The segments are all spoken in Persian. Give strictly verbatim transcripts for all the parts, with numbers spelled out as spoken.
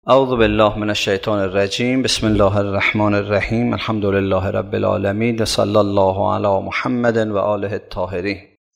اعوذ بالله من الشیطان الرجیم. بسم الله الرحمن الرحیم. الحمد لله رب العالمین و صلی الله علی محمد و آله الطاهرین.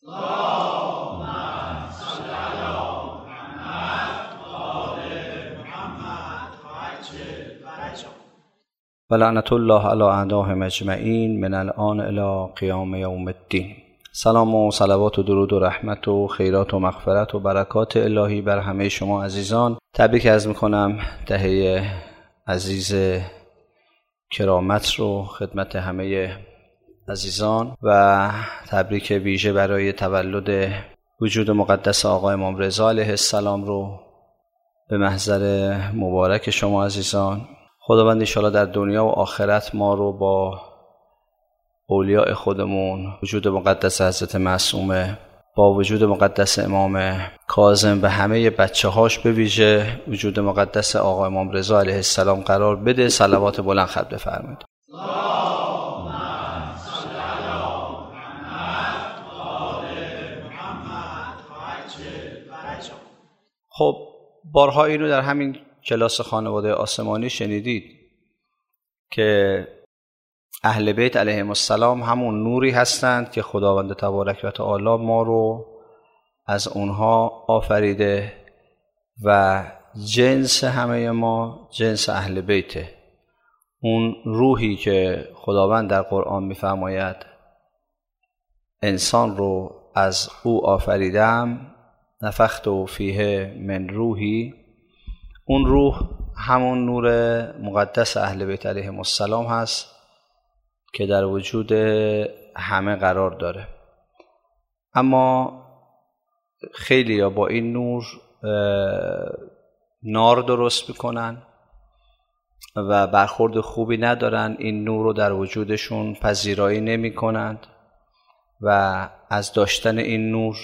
و لعنت الله علی اعدائهم اجمعین من الآن الی قیام یوم الدین. سلام و صلوات و درود و رحمت و خیرات و مغفرت و برکات الهی بر همه شما عزیزان. تبریک عرض میکنم دهه عزیز کرامت رو خدمت همه عزیزان و تبریک ویژه برای تولد وجود مقدس آقا امام رضا علیه السلام رو به محضر مبارک شما عزیزان. خداوند انشاءالله در دنیا و آخرت ما رو با اولیاء خودمون، وجود مقدس حضرت معصومه، با وجود مقدس امام کاظم و همه بچه هاش به ویژه وجود مقدس آقا امام رضا علیه السلام قرار بده. صلوات بلند خط بفرمایید. خب بارها اینو در همین کلاس خانواده آسمانی شنیدید که اهل بیت علیهم السلام همون نوری هستند که خداوند تبارک و تعالی ما رو از اونها آفریده و جنس همه ما جنس اهل بیته. اون روحی که خداوند در قرآن می‌فرماید انسان رو از او آفریدم نفخت فیه من روحی، اون روح همون نور مقدس اهل بیت علیهم السلام هست که در وجود همه قرار داره. اما خیلی ها با این نور نار درست میکنن و برخورد خوبی ندارن، این نور رو در وجودشون پذیرایی نمی کنند و از داشتن این نور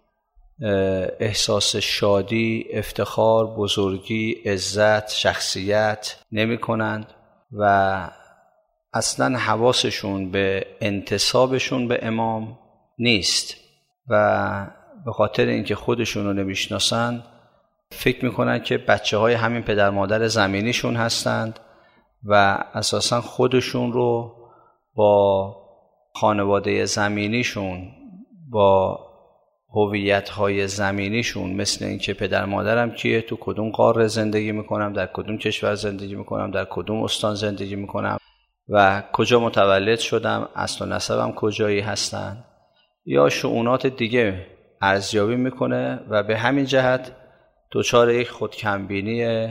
احساس شادی، افتخار، بزرگی، عزت، شخصیت نمی کنند و اصلا حواسشون به انتسابشون به امام نیست و به خاطر اینکه خودشون رو نمیشناسن فکر میکنن که بچه های همین پدر مادر زمینیشون هستند و اساسا خودشون رو با خانواده زمینیشون، با هویت های زمینیشون، مثل اینکه پدر مادرم کیه، تو کدوم قاره زندگی میکنم، در کدوم کشور زندگی میکنم، در کدوم استان زندگی میکنم و کجا متولد شدم، اصل و نسبم کجایی هستن، یا شؤونات دیگه ارزیابی میکنه و به همین جهت دچار یک خودکمبینی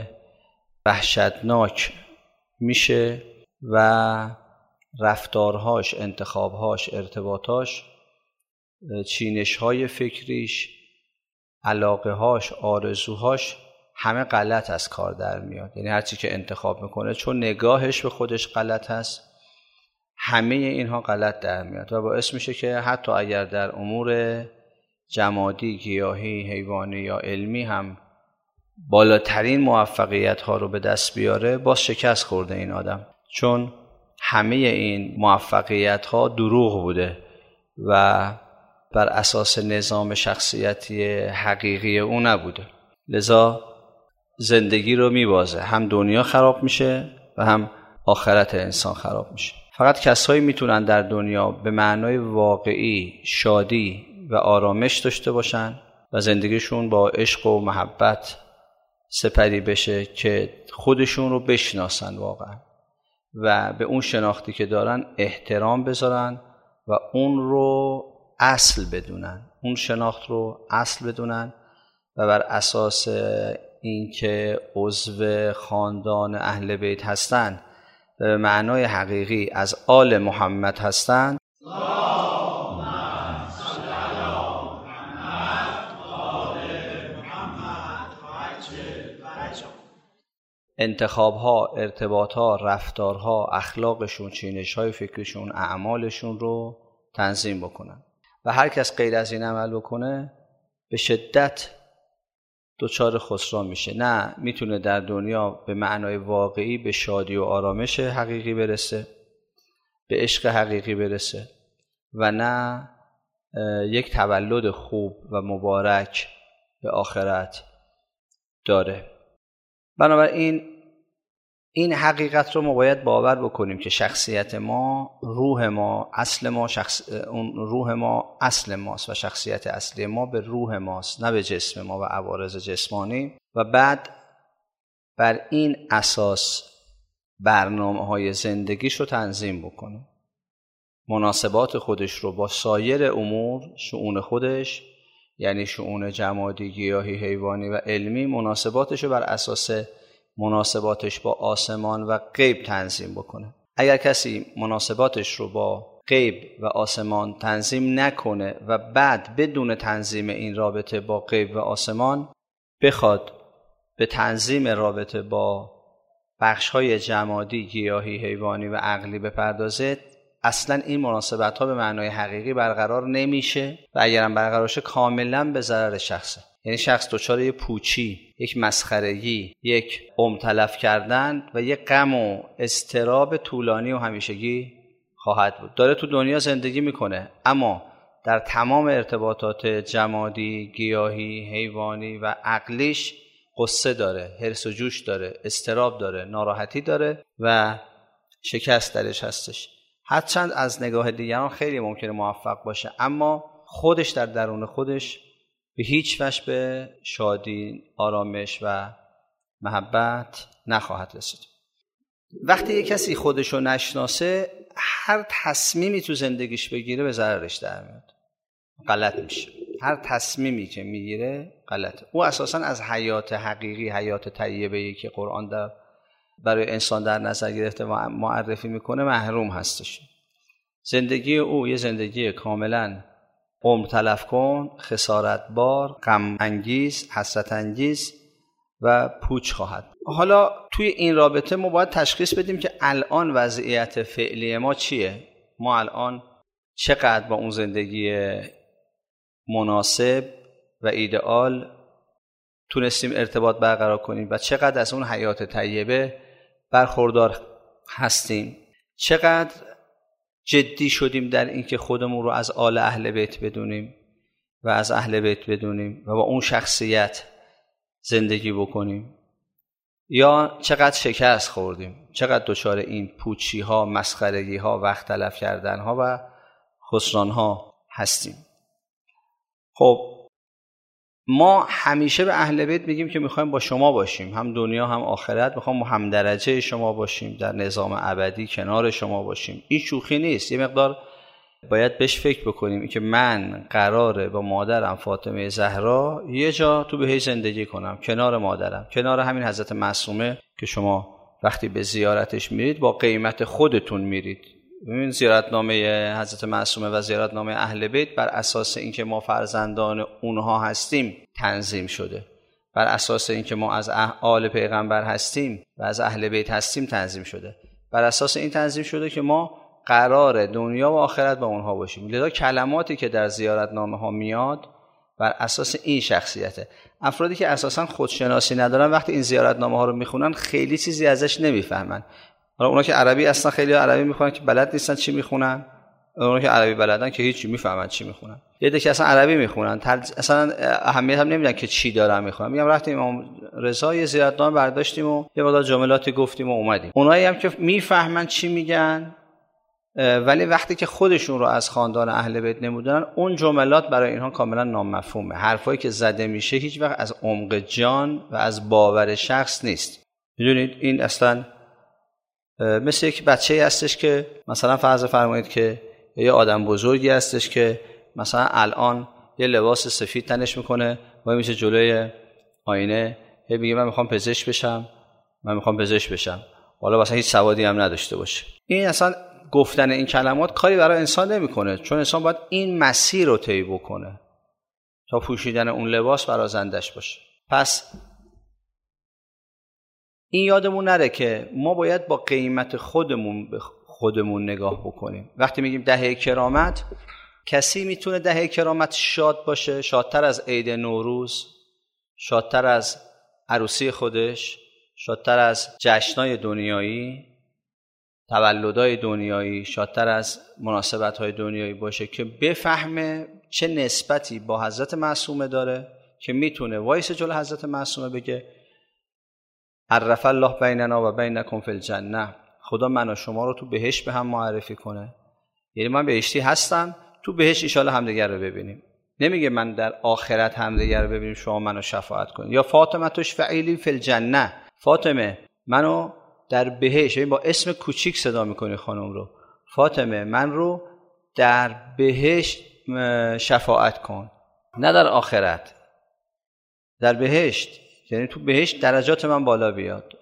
وحشتناک میشه و رفتارهاش، انتخابهاش، ارتباطاش، چینش‌های فکریش، علاقه‌هاش، آرزوهاش همه غلط از کار در میاد. یعنی هر چی که انتخاب میکنه چون نگاهش به خودش غلط هست همه اینها غلط در میاد و باعث میشه که حتی اگر در امور جمادی، گیاهی، حیوانی یا علمی هم بالاترین موفقیت ها رو به دست بیاره باز شکست خورده این آدم، چون همه این موفقیت ها دروغ بوده و بر اساس نظام شخصیتی حقیقی او نبوده. لذا زندگی رو میبازه، هم دنیا خراب میشه و هم آخرت انسان خراب میشه. فقط کسایی میتونن در دنیا به معنای واقعی شادی و آرامش داشته باشن و زندگیشون با عشق و محبت سپری بشه که خودشون رو بشناسن واقعا و به اون شناختی که دارن احترام بذارن و اون رو اصل بدونن، اون شناخت رو اصل بدونن و بر اساس اینکه عضو خاندان اهل بیت هستند به معنای حقیقی از آل محمد هستند، انتخاب‌ها، ارتباط‌ها، رفتارها، اخلاقشون، چینش‌های فکریشون، اعمالشون رو تنظیم بکنن و هر کس غیر از این عمل بکنه به شدت دچار خسران میشه. نه میتونه در دنیا به معنای واقعی به شادی و آرامش حقیقی برسه، به عشق حقیقی برسه و نه یک تولد خوب و مبارک به آخرت داره. بنابراین این حقیقت رو ما باید باور بکنیم که شخصیت ما، روح ما، اصل ما، شخص... اون روح ما اصل ماست و شخصیت اصلی ما به روح ماست، نه به جسم ما و عوارض جسمانی. و بعد بر این اساس برنامه‌های زندگیش رو تنظیم بکنه، مناسبات خودش رو با سایر امور، شؤون خودش یعنی شؤون جمادی، گیاهی، حیوانی و علمی، مناسباتش رو بر اساس مناسباتش با آسمان و غیب تنظیم بکنه. اگر کسی مناسباتش رو با غیب و آسمان تنظیم نکنه و بعد بدون تنظیم این رابطه با غیب و آسمان بخواد به تنظیم رابطه با بخش‌های جمادی، گیاهی، حیوانی و عقلی بپردازه، اصلا این مناسبت ها به معنای حقیقی برقرار نمیشه و اگرم برقرار شه کاملا به ضرر شخصه. یعنی شخص دچار یک پوچی، یک مسخرگی، یک عمر تلف کردن و یک غم و اضطراب طولانی و همیشگی خواهد بود. داره تو دنیا زندگی میکنه اما در تمام ارتباطات جمادی، گیاهی، حیوانی و عقلیش قصه داره، حرص و جوش داره، اضطراب داره، ناراحتی داره و شکست درش هستش. هرچند از نگاه دیگران خیلی ممکنه موفق باشه اما خودش در درون خودش به هیچ وجه به شادی، آرامش و محبت نخواهد رسید. وقتی یک کسی خودشو نشناسه، هر تصمیمی تو زندگیش بگیره به ضررش در میاد، غلط میشه. هر تصمیمی که میگیره غلطه. او اساساً از حیات حقیقی، حیات طیبه‌ای که قرآن در برای انسان در نظر گرفته و معرفی میکنه محروم هستش. زندگی او یه زندگی کاملا عمر تلف کن، خسارت بار، غم انگیز، حسرت انگیز و پوچ خواهد. حالا توی این رابطه ما باید تشخیص بدیم که الان وضعیت فعلی ما چیه؟ ما الان چقدر با اون زندگی مناسب و ایدئال تونستیم ارتباط برقرار کنیم و چقدر از اون حیات طیبه برخوردار هستیم؟ چقدر جدی شدیم در اینکه خودمون رو از آل اهل بیت بدونیم و از اهل بیت بدونیم و با اون شخصیت زندگی بکنیم؟ یا چقدر شکست خوردیم، چقدر دچار این پوچی ها، مسخرگی ها، وقت تلف کردن ها و خسران ها هستیم؟ خب ما همیشه به اهل بیت میگیم که میخوایم با شما باشیم، هم دنیا هم آخرت، میخوایم هم درجه شما باشیم، در نظام ابدی کنار شما باشیم. این شوخی نیست. یه مقدار باید بهش فکر بکنیم این که من قراره با مادرم فاطمه زهرا یه جا تو بهشت زندگی کنم، کنار مادرم، کنار همین حضرت معصومه که شما وقتی به زیارتش میرید با قیمت خودتون میرید. ببین زیارتنامه حضرت معصومه و زیارتنامه اهل بیت بر اساس اینکه ما فرزندان اونها هستیم تنظیم شده، بر اساس اینکه ما از آل پیغمبر هستیم و از اهل بیت هستیم تنظیم شده، بر اساس این تنظیم شده که ما قرار دنیا و آخرت با اونها باشیم. لذا کلماتی که در زیارتنامه ها میاد بر اساس این شخصیته. افرادی که اساسا خودشناسی ندارن وقتی این زیارتنامه ها رو میخونن خیلی چیزی ازش نمیفهمن. حالا اونا که عربی اصلا خیلی عربی میخونن که بلد نیستن چی میخونن، اونا که عربی بلدن که هیچی میفهمن چی میخونن. یه عده که اصلا عربی میخونن اصلا اهمیت هم نمیدن که چی دارن میخونن. میگم رفتیم امام رضا یه زیارتنامه برداشتیم و یه مقدار جملاتی گفتیم و اومدیم. اونایی هم که میفهمن چی میگن ولی وقتی که خودشون رو از خاندان اهل بیت نمودن، اون جملات برای اینها کاملا نامفهومه. حرفایی که زده میشه هیچ وقت از عمق جان و از باور شخص نیست. میدونید این اصلا مثل یک بچه‌ای هستش که مثلا فرض فرمایید که یه آدم بزرگی هستش که مثلا الان یه لباس سفید تنش میکنه وای میشه جلوی آینه هی میگه من میخوام پزشک بشم، من میخوام پزشک بشم، حالا مثلا هیچ سوادی هم نداشته باشه. این اصلا گفتن این کلمات کاری برای انسان نمیکنه، چون انسان باید این مسیر رو طی بکنه تا پوشیدن اون لباس برازندش باشه. پس این یادمون نره که ما باید با قیمت خودمون به خودمون نگاه بکنیم. وقتی میگیم دهه کرامت، کسی میتونه دهه کرامت شاد باشه، شادتر از عید نوروز، شادتر از عروسی خودش، شادتر از جشنای دنیایی، تولدهای دنیایی، شادتر از مناسبت‌های دنیایی باشه که بفهمه چه نسبتی با حضرت معصومه داره که میتونه وایس جلو حضرت معصومه بگه عرف الله بیننا و بینکم فی الجنه، خدا من و شما رو تو بهشت به هم معرفی کنه. یعنی من بهشتی هستم، تو بهشت ان شاء الله همدیگر رو ببینیم. نمیگه من در آخرت همدیگر رو ببینیم شما منو شفاعت کنید. یا فاطمه تشفعیلی فی الجنه، فاطمه منو در بهشت، با اسم کوچیک صدا میکنی خانم رو، فاطمه من رو در بهشت شفاعت کن، نه در آخرت، در بهشت. یعنی تو بهشت درجات من بالا بیاد.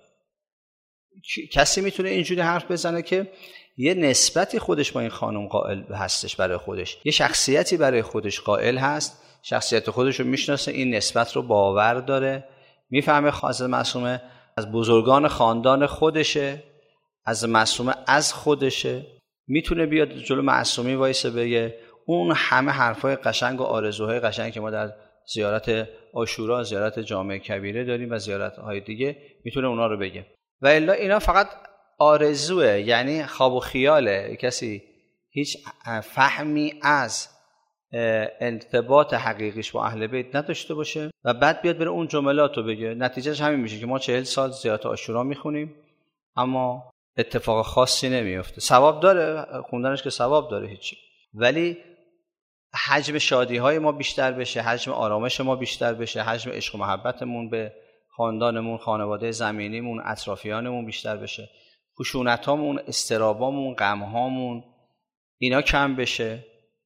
کسی میتونه اینجوری حرف بزنه که یه نسبتی خودش با این خانم قائل هستش، برای خودش یه شخصیتی برای خودش قائل هست، شخصیت خودش رو میشناسه، این نسبت رو باور داره، میفهمه حضرت معصومه از بزرگان خاندان خودشه، از معصومه از خودشه، میتونه بیاد جلو معصومی وایسه بگه اون همه حرفای قشنگ و آرزوهای قشنگ که ما در زیارت عاشورا، زیارت جامع کبیره داریم و زیارت‌های دیگه، میتونه اونا رو بگه. و الا اینا فقط آرزوه، یعنی خواب و خیاله. کسی هیچ فهمی از ارتباط حقیقیش با اهل بیت نداشته باشه و بعد بیاد بره اون جملات رو بگه، نتیجهش همین میشه که ما چهل سال زیارت عاشورا میخونیم اما اتفاق خاصی نمیفته. ثواب داره خوندنش، که ثواب داره هیچی، ولی حجم شادی های ما بیشتر بشه، حجم آرامش ما بیشتر بشه، حجم عشق و محبتمون به خاندانمون، خانواده زمینیمون، اطرافیانمون بیشتر بشه، خشونتامون، استرابامون، غمهامون اینا کم بشه،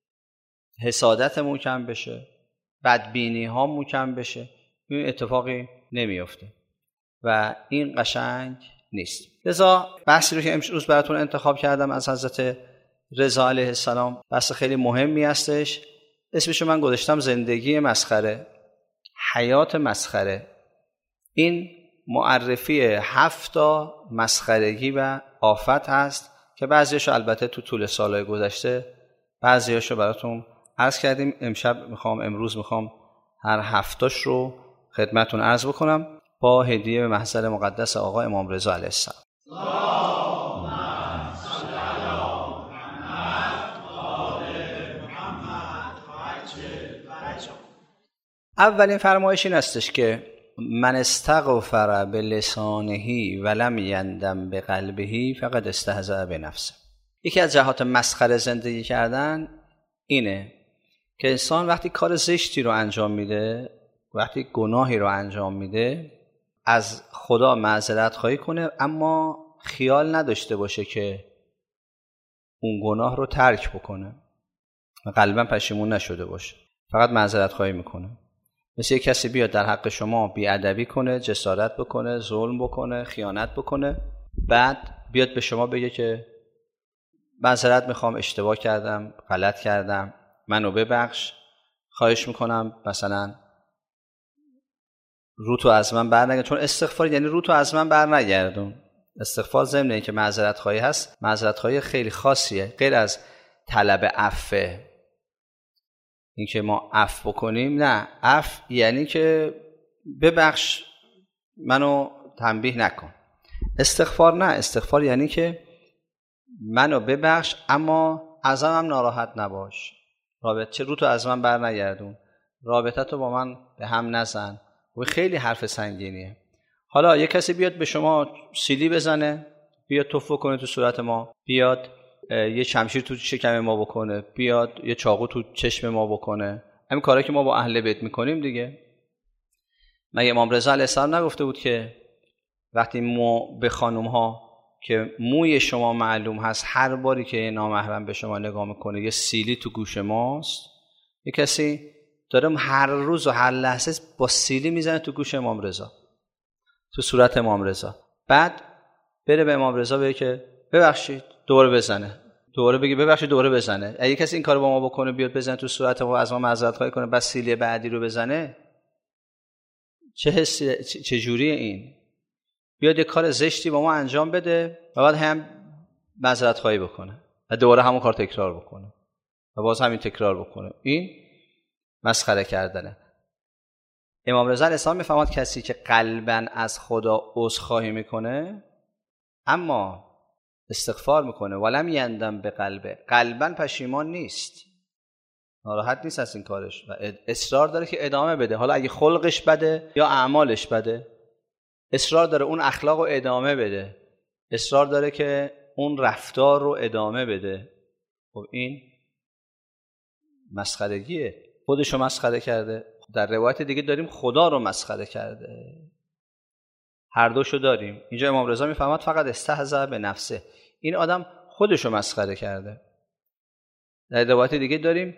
حسادتمون کم بشه، بدبینی هامون کم بشه، این اتفاقی نمیفته و این قشنگ نیست. لذا بحثی رو که امروز براتون انتخاب کردم از حضرت رضا علیه السلام بحث خیلی مهمی هستش. اسمشو من گذاشتم زندگی مسخره، حیات مسخره. این معرفی هفتا مسخرگی و آفت هست که بعضیاشو البته تو طول سالهای گذشته بعضیاشو براتون عرض کردیم. امشب میخوام امروز میخوام هر هفتاش رو خدمتون عرض بکنم با هدیه به محضر مقدس آقا امام رضا علیه السلام. اولین فرمایش این استش که من استغفر بلسانه ولم یندم بقلبه فقد استهزأ بنفسه. یکی از جهات مسخره زندگی کردن اینه که انسان وقتی کار زشتی رو انجام میده، وقتی گناهی رو انجام میده، از خدا معذرت خواهی کنه اما خیال نداشته باشه که اون گناه رو ترک بکنه و قلباً پشیمون نشده باشه، فقط معذرت خواهی میکنه. مثل یک کسی بیاد در حق شما بیادبی کنه، جسارت بکنه، ظلم بکنه، خیانت بکنه، بعد بیاد به شما بگه که معذرت میخوام، اشتباه کردم، غلط کردم، منو ببخش، خواهش میکنم مثلا رو تو از من بر نگردون. چون استغفار یعنی رو تو از من بر نگردون. استغفار ضمن اینکه معذرت خواهی هست، معذرت خواهی خیلی خاصیه، غیر از طلب عفو. این که ما عفو بکنیم، نه، عفو یعنی که ببخش منو، تنبیه نکن. استغفار نه، استغفار یعنی که منو ببخش اما ازم هم ناراحت نباش، رابطه چه رو تو از من بر نگردون، رابطه تو با من به هم نزن. و خیلی حرف سنگینیه. حالا یک کسی بیاد به شما سیلی بزنه، بیاد توفو کنه تو صورت ما، بیاد یه شمشیر تو شکم ما بکنه، بیاد یه چاقو تو چشم ما بکنه، همین کارا که ما با اهل بیت میکنیم دیگه. مگه امام رضا علیه السلام نگفته بود که وقتی مو به خانم ها که موی شما معلوم هست، هر باری که نامحرم به شما نگاه میکنه یه سیلی تو گوش ماست؟ یه کسی داره هر روز و هر لحظه با سیلی میزنه تو گوش امام رضا، تو صورت امام رضا، بعد بره به امام رضا بگه که ببخشید، دوره بزنه، دوره بگه ببخشید، دوره بزنه. اگه کسی این کارو با ما بکنه، بیاد بزنه تو صورت ما، از ما معذرت خواهی کنه، بعد سیلی بعدی رو بزنه، چه حسی، چه جوریه این؟ بیاد یه کار زشتی با ما انجام بده و بعد هم معذرت خواهی بکنه و دوباره همون کار تکرار بکنه و باز همین تکرار بکنه. این مسخره کردنه. امام رضا علیه السلام میفهمد کسی که قلباً از خدا عذرخواهی میکنه اما استغفار میکنه ولم یندم به قلبه، قلباً پشیمان نیست، ناراحت نیست از این کارش و اصرار داره که ادامه بده، حالا اگه خلقش بده یا اعمالش بده، اصرار داره اون اخلاق رو ادامه بده، اصرار داره که اون رفتار رو ادامه بده. خب این مسخرگیه، خودشو مسخره کرده. در روایت دیگه داریم خدا رو مسخره کرده. هر دوشو داریم. اینجا امام رضا میفهمد فقط استهزأ به نفسه، این آدم خودشو مسخره کرده. در روایت دیگه داریم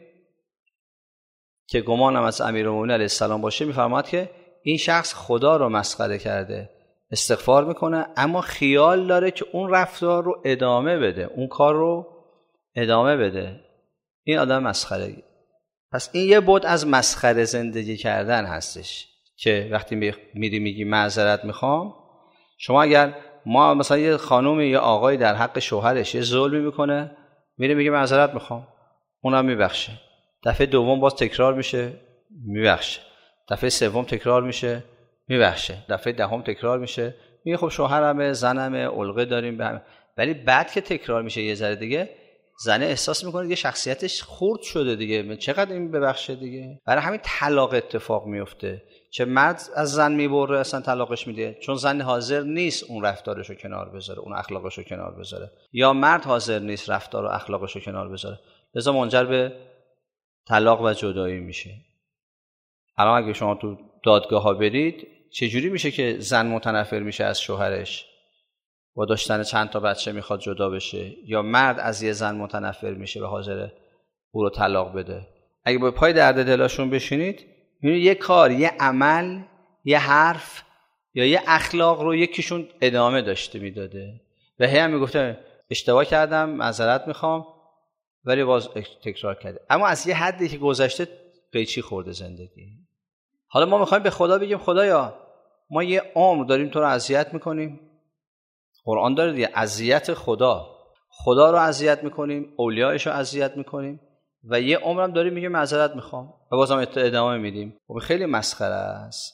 که گمانم از امیرالمومنین علیه السلام باشه، میفرماد که این شخص خدا رو مسخره کرده، استغفار میکنه اما خیال داره که اون رفتار رو ادامه بده، اون کار رو ادامه بده. این آدم مسخره. پس این یه بعد از مسخره زندگی کردن هستش که وقتی میری میگی معذرت میخوام، شما اگر ما مثلا یه خانومی یا آقایی در حق شوهرش یه ظلمی میکنه، میره میگه معذرت میخوام، اونم میبخشه. دفعه دوم باز تکرار میشه، میبخشه. دفعه سوم تکرار میشه، میبخشه. دفعه دهم تکرار میشه، میگه خب شوهرمه، زنمه، علقه داریم به هم. ولی بعد که تکرار میشه یه ذره دیگه، زنه احساس میکنه دیگه شخصیتش خرد شده دیگه، چقدر این ببخشه دیگه. برای همین طلاق اتفاق میفته. چه مرد از زن میبره اصلا طلاقش میده، چون زن حاضر نیست اون رفتارشو کنار بذاره، اون اخلاقشو کنار بذاره، یا مرد حاضر نیست رفتار و اخلاقشو کنار بذاره، لذا منجر به طلاق و جدایی میشه. الان اگه شما تو دادگاه ها برید، چجوری میشه که زن متنفر میشه از شوهرش با داشتن چند تا بچه میخواد جدا بشه، یا مرد از یه زن متنفر میشه و حاضر او رو طلاق بده؟ اگه با پای درد دلاشون بشینید، یعنی یه کار، یه عمل، یه حرف یا یه اخلاق رو یکیشون ادامه داشته میداده و هی هم میگفته اشتباه کردم، معذرت میخوام، ولی باز تکرار کرده. اما از یه حدی که گذشته قیچی خورده زندگی. حالا ما میخوایم به خدا بگیم خدایا ما یه عمر داریم تو رو اذیت میکنیم. قرآن داره دیگه، اذیت خدا، خدا رو اذیت میکنیم، اولیاءش رو اذیت میکنیم و یه عمرم داریم میگیم معذرت میخوام و بازم ادامه میدیم. و خیلی مسخره است.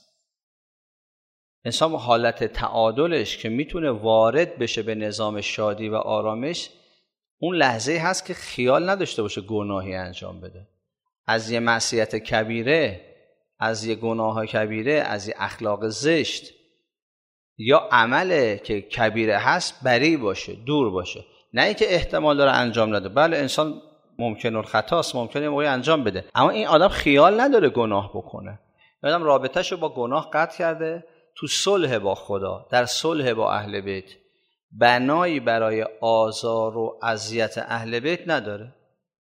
انسان با حالت تعادلش که میتونه وارد بشه به نظام شادی و آرامش، اون لحظه هست که خیال نداشته باشه گناهی انجام بده. از یه معصیت کبیره، از یه گناه کبیره، از یه اخلاق زشت یا عمله که کبیره هست بری باشه، دور باشه. نه اینکه احتمال داره انجام نده، بله انسان ممکنه خطاست، ممکنه موقعی انجام بده، اما این آدم خیال نداره گناه بکنه. این آدم رابطه‌شو با گناه قطع کرده، تو صلح با خدا، در صلح با اهل بیت، بنایی برای آزار و اذیت اهل بیت نداره.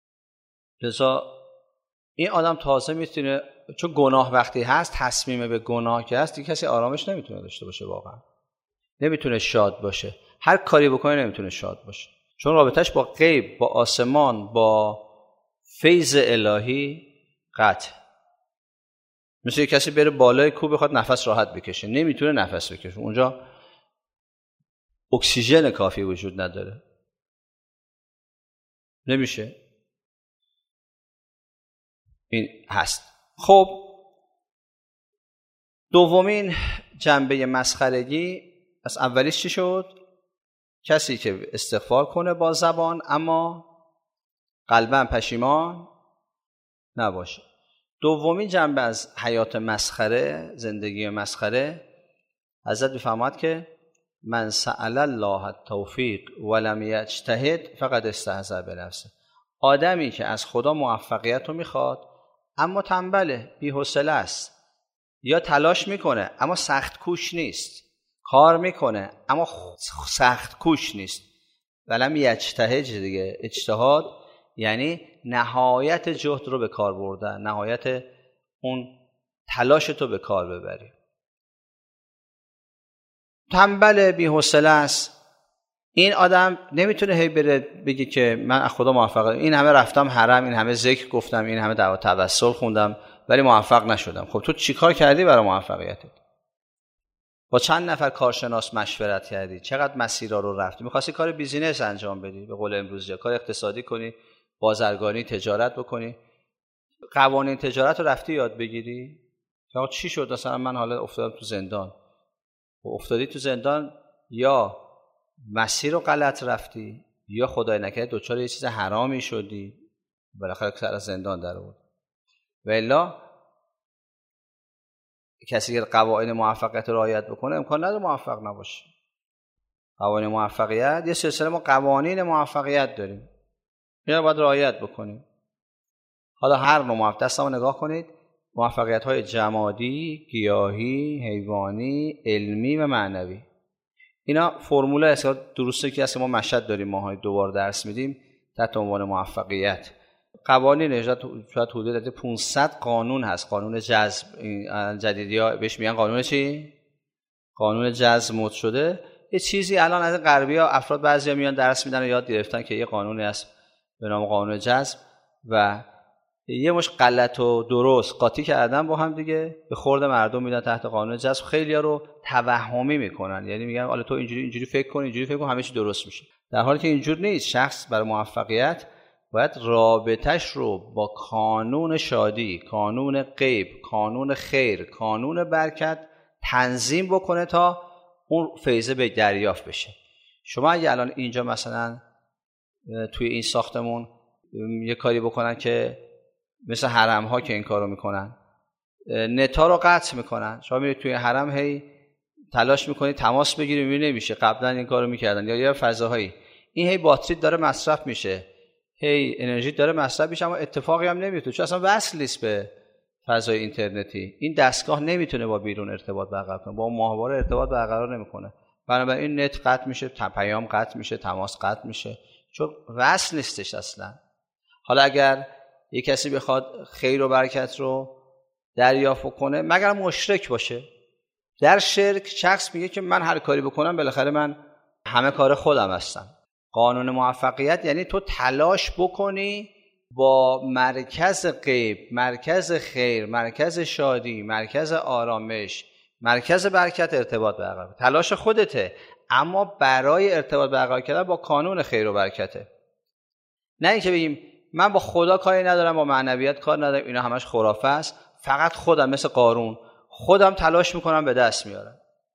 لذا این آدم تازه میتونه، چون گناه وقتی هست، تصمیم به گناه که هست، دیگه کسی آرامش نمیتونه داشته باشه، واقعا نمیتونه شاد باشه، هر کاری بکنه نمیتونه شاد باشه، چون رابطش با غیب، با آسمان، با فیض الهی قطع. مثل کسی بره بالای کوه بخواد نفس راحت بکشه، نمیتونه نفس بکشه، اونجا اکسیژن کافی وجود نداره، نمیشه. این هست. خب دومین جنبه مسخرگی از اولیش چی شد؟ کسی که استغفار کنه با زبان اما قلباً پشیمان نباشه. دومین جنبه از حیات مسخره، زندگی مسخره، حضرت می‌فرماد که من سأل الله التوفیق ولم یجتهد فقد استهزأ بنفسه. آدمی که از خدا موفقیت رو میخواد اما تنبله، بی‌حوصله است، یا تلاش میکنه اما سخت کوش نیست، کار میکنه اما سخت کوش نیست، ولم یجتهد دیگه، اجتهاد یعنی نهایت جهد رو به کار بردن، نهایت اون تلاش تو به کار ببری. تنبل، بی‌حوصله است. این آدم نمیتونه هی بره بگه که من از خدا موفقم، این همه رفتم حرم، این همه ذکر گفتم، این همه دعا توسل خوندم ولی موفق نشدم. خب تو چیکار کردی برای موفقیتت؟ با چند نفر کارشناس مشورت کردی؟ چقدر مسیرها رو رفتی؟ می‌خواستی کار بیزینس انجام بدی، به قول امروزی کار اقتصادی کنی، بازرگانی، تجارت بکنی، قوانین تجارت رو رفتی یاد بگیری؟ آقا چی شد مثلا من حالا افتادم تو زندان؟ و افتادی تو زندان یا مسیر رو غلط رفتی یا خدای نکرده دوچار یه چیز حرامی شدی، بالاخره سر از زندان در آورد. و الا کسی که قواعد موفقیت رو رعایت بکنه امکان نداره موفق نباشه. قوانین موفقیت، یه سلسله ما قوانین موفقیت داریم، اینا باید رعایت بکنیم. حالا هر نوع موفقیت دستمو نگاه کنید، موفقیت‌های جمادی، گیاهی، حیوانی، علمی و معنوی. اینا فرمول است که درسته که اصلا ما مشهد داریم ماهای دوبار درس میدیم تحت عنوان موفقیت. قوانین شاید حدود پانصد قانون هست. قانون جذب جدیدی‌ها بهش میگن قانون چی؟ قانون جذب مد شده. یه چیزی الان از غربی‌ها افراد بعضیا میان درس میدن و یاد گرفتن که یه قانونی هست به نام قانون جذب و یه مش غلط و درست قاطی کردن با هم دیگه به خورد مردم میدن تحت قانون جذب. خیلی‌ها رو توهمی میکنن، یعنی میگن حالا تو اینجوری اینجوری فکر کن، اینجوری فکر کن، همه چی درست میشه، در حالی که اینجور نیست. شخص برای موفقیت باید رابطش رو با کانون شادی، کانون غیب، کانون خیر، کانون برکت تنظیم بکنه تا اون فیضه به دریافت بشه. شما اگه الان اینجا مثلا توی این ساختمون یه کاری بکنن که مثل حرم ها که این کارو میکنن، نتا رو قطع میکنن، شما میرید توی حرم هی تلاش میکنید تماس بگیرید میبینید نمیشه، قبلا این کارو میکردن. یا یه فضاهایی این هی باتری داره مصرف میشه، هی انرژی داره مصرف میشه، اما اتفاقی هم نمیفته چون اصلا وصل نیست به فضای اینترنتی. این دستگاه نمیتونه با بیرون ارتباط برقرار کنه، با ماهواره ارتباط برقرار نمیکنه، بنابراین نت قطع میشه، پیام قطع میشه، تماس قطع میشه، چون وصل نیستش اصلا. حالا اگر یک کسی بخواد خیر و برکت رو دریافت کنه مگر مشرک باشه. در شرک شخص میگه که من هر کاری بکنم بالاخره من همه کار خودم هستم. قانون موفقیت یعنی تو تلاش بکنی با مرکز غیب، مرکز خیر، مرکز شادی، مرکز آرامش، مرکز برکت ارتباط برقرار. تلاش خودته، اما برای ارتباط برقرار کردن با کانون خیر و برکته. نه اینکه بگیم من با خدا کاری ندارم، با معنویت کار ندارم، اینا همش خرافه است، فقط خودم مثل قارون خودم تلاش میکنم به دست میارم.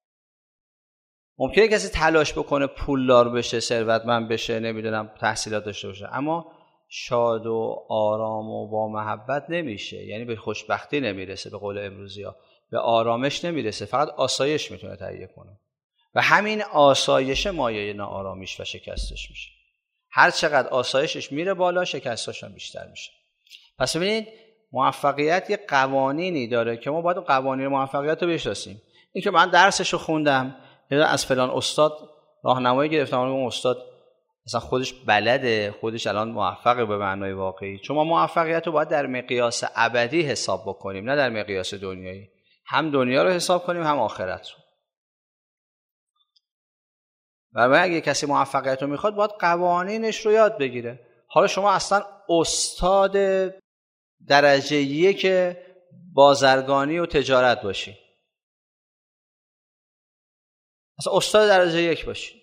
ممکنه کسی تلاش بکنه پولدار بشه، ثروتمند بشه، نمیدونم تحصیلات داشته باشه، اما شاد و آرام و با محبت نمیشه، یعنی به خوشبختی نمیرسه، به قول امروزی‌ها به آرامش نمیرسه، فقط آسایش میتونه تهیه کنه و همین آسایش مایه ناآرامیش و شکستش میشه. هر چقدر آسایشش میره بالا شکستش هم بیشتر میشه. پس ببینید موفقیت یه قوانینی داره که ما باید قوانین موفقیت رو بشناسیم. این که من درسشو خوندم از فلان استاد راهنمایی گرفتم، اون استاد مثلا خودش بلده، خودش الان موفقه به معنای واقعی. چون ما موفقیت رو باید در مقیاس ابدی حساب بکنیم، نه در مقیاس دنیایی. هم دنیا رو حساب کنیم هم آخرت رو. و اگه کسی موفقیت رو میخواد باید قوانینش رو یاد بگیره. حالا شما اصلا استاد درجه یک بازرگانی و تجارت باشی، اصلا استاد درجه یک باشی،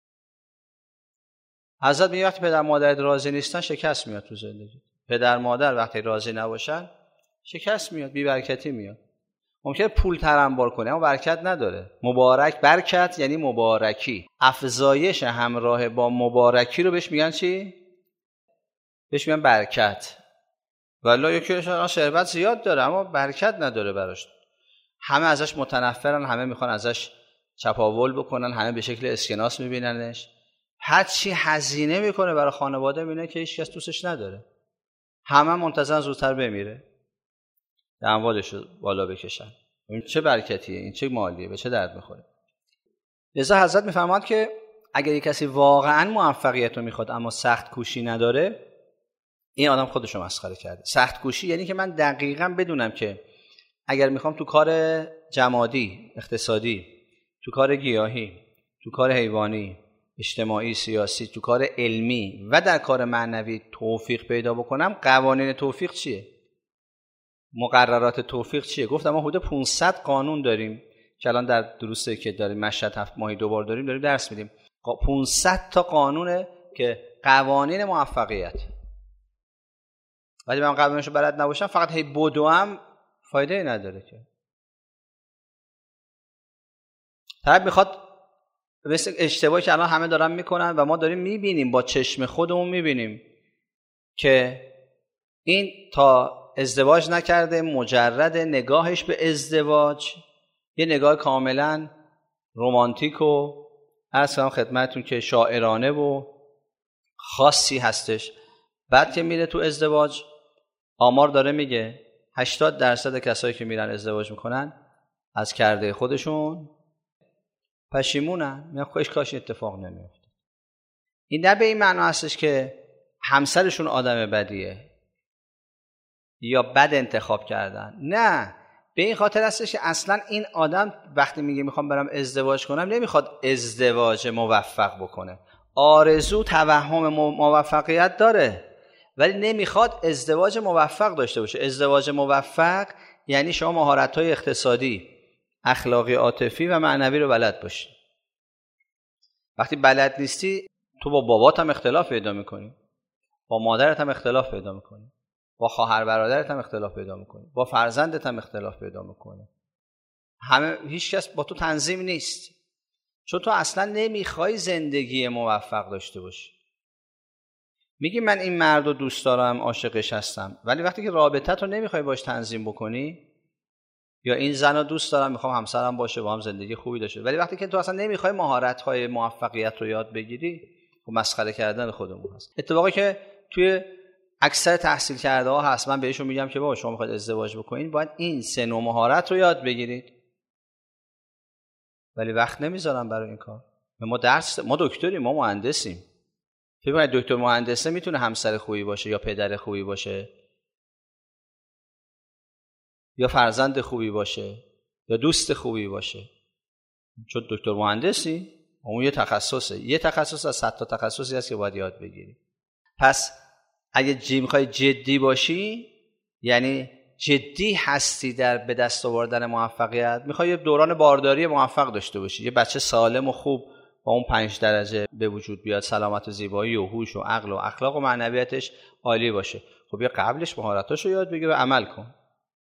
حضرت میگه وقتی پدر مادرت راضی نیستن شکست میاد تو زندگی. پدر مادر وقتی راضی نباشن شکست میاد، بی برکتی میاد. ممکنه پول ترنبار کنه اما برکت نداره. مبارک، برکت یعنی مبارکی، افزایش همراه با مبارکی رو بهش میگن چی؟ بهش میگن برکت. والله یکی ثروت زیاد داره اما برکت نداره براش، همه ازش متنفرن، همه میخوان ازش چپاول بکنن، همه به شکل اسکناس میبیننش، هر چی هزینه میکنه برای خانواده میبینه که هیچ کس دوستش نداره، همه منتظرن زودتر بمیره اموالش رو بالا بکشن. این چه برکتیه، این چه مالیه، به چه درد میخوره؟ لذا حضرت میفرماد که اگر یک کسی واقعا موفقیت رو میخواد اما سخت کوشی نداره، این آدم خودش رو مسخره کرده. سخت کوشی یعنی که من دقیقاً بدونم که اگر میخوام تو کار جمادی، اقتصادی، تو کار گیاهی، تو کار حیوانی، اجتماعی، سیاسی، تو کار علمی و در کار معنوی توفیق پیدا بکنم، قوانین توفیق چیه؟ مقررات توفیق چیه؟ گفتم ما حدود پانصد قانون داریم که الان در دروسی که داریم مشهد هفت ماهی دوبار داریم داریم درس میدیم. پانصد تا قانونه که قوانین موفقیت. ولی من قوانینشو بلد نباشم فقط هی بدوام فایده ای نداره که. طرف میخواد مثل اشتباهی که الان همه دارن میکنن و ما داریم میبینیم، با چشم خودمون میبینیم که این تا ازدواج نکرده، مجرد نگاهش به ازدواج یه نگاه کاملا رمانتیک و عرض کنم خدمتتون که شاعرانه و خاصی هستش. بعد که میره تو ازدواج، آمار داره میگه هشتاد درصد کسایی که میرن ازدواج میکنن از کرده خودشون پشیمونن، میگن خودش کاش اتفاق نمیفته. این نه به این معنا هستش که همسرشون آدم بدیه یا بد انتخاب کردن، نه، به این خاطر هستش که اصلا این آدم وقتی میگه میخوام برم ازدواج کنم نمیخواد ازدواج موفق بکنه. آرزو توهم موفقیت داره ولی نمیخواد ازدواج موفق داشته باشه. ازدواج موفق یعنی شما مهارت‌های اقتصادی، اخلاقی، عاطفی و معنوی رو بلد باشی. وقتی بلد نیستی تو با بابات هم اختلاف پیدا میکنی، با مادرت هم اختلاف پیدا میکنی، با خواهر برادرت هم اختلاف پیدا میکنی، با فرزندت هم اختلاف پیدا میکنی. همه هیچ کس با تو تنظیم نیست، چون تو اصلا نمیخوای زندگی موفق داشته باشی. میگی من این مرد رو دوست دارم، عاشقش هستم، ولی وقتی که رابطت رو نمیخوای باش تنظیم بکنی، یا این زن رو دوست دارم میخوام همسرم باشه با هم زندگی خوبی داشته، ولی وقتی که تو اصلا نمیخوای مهارت‌های موفقیت رو یاد بگیری، خب مسخره کردن خودمون هست. اتفاقی که توی اکثر تحصیل کرده ها هست، من بهشون میگم که بابا شما میخواید ازدواج بکنین باید این سه نوع مهارت رو یاد بگیرید، ولی وقت نمیذارم برای این کار. ما درس ما دکتریم، ما مهندسیم. فکر کنید دکتر مهندسه میتونه همسر خوبی باشه یا پدر خوبی باشه یا فرزند خوبی باشه یا دوست خوبی باشه؟ چون دکتر مهندسی اون یه تخصصه، یه تخصص از صد تا تخصصی هست که باید یاد بگیری. پس اگه جی میخوای جدی باشی، یعنی جدی هستی در به دست آوردن موفقیت، میخوای یه دوران بارداری موفق داشته باشی، یه بچه سالم و خوب با اون پنج درجه به وجود بیاد، سلامت و زیبایی و هوش و عقل و اخلاق و معنویتش عالی باشه، خب یه قبلش مهارتاشو یاد بگیر و عمل کن.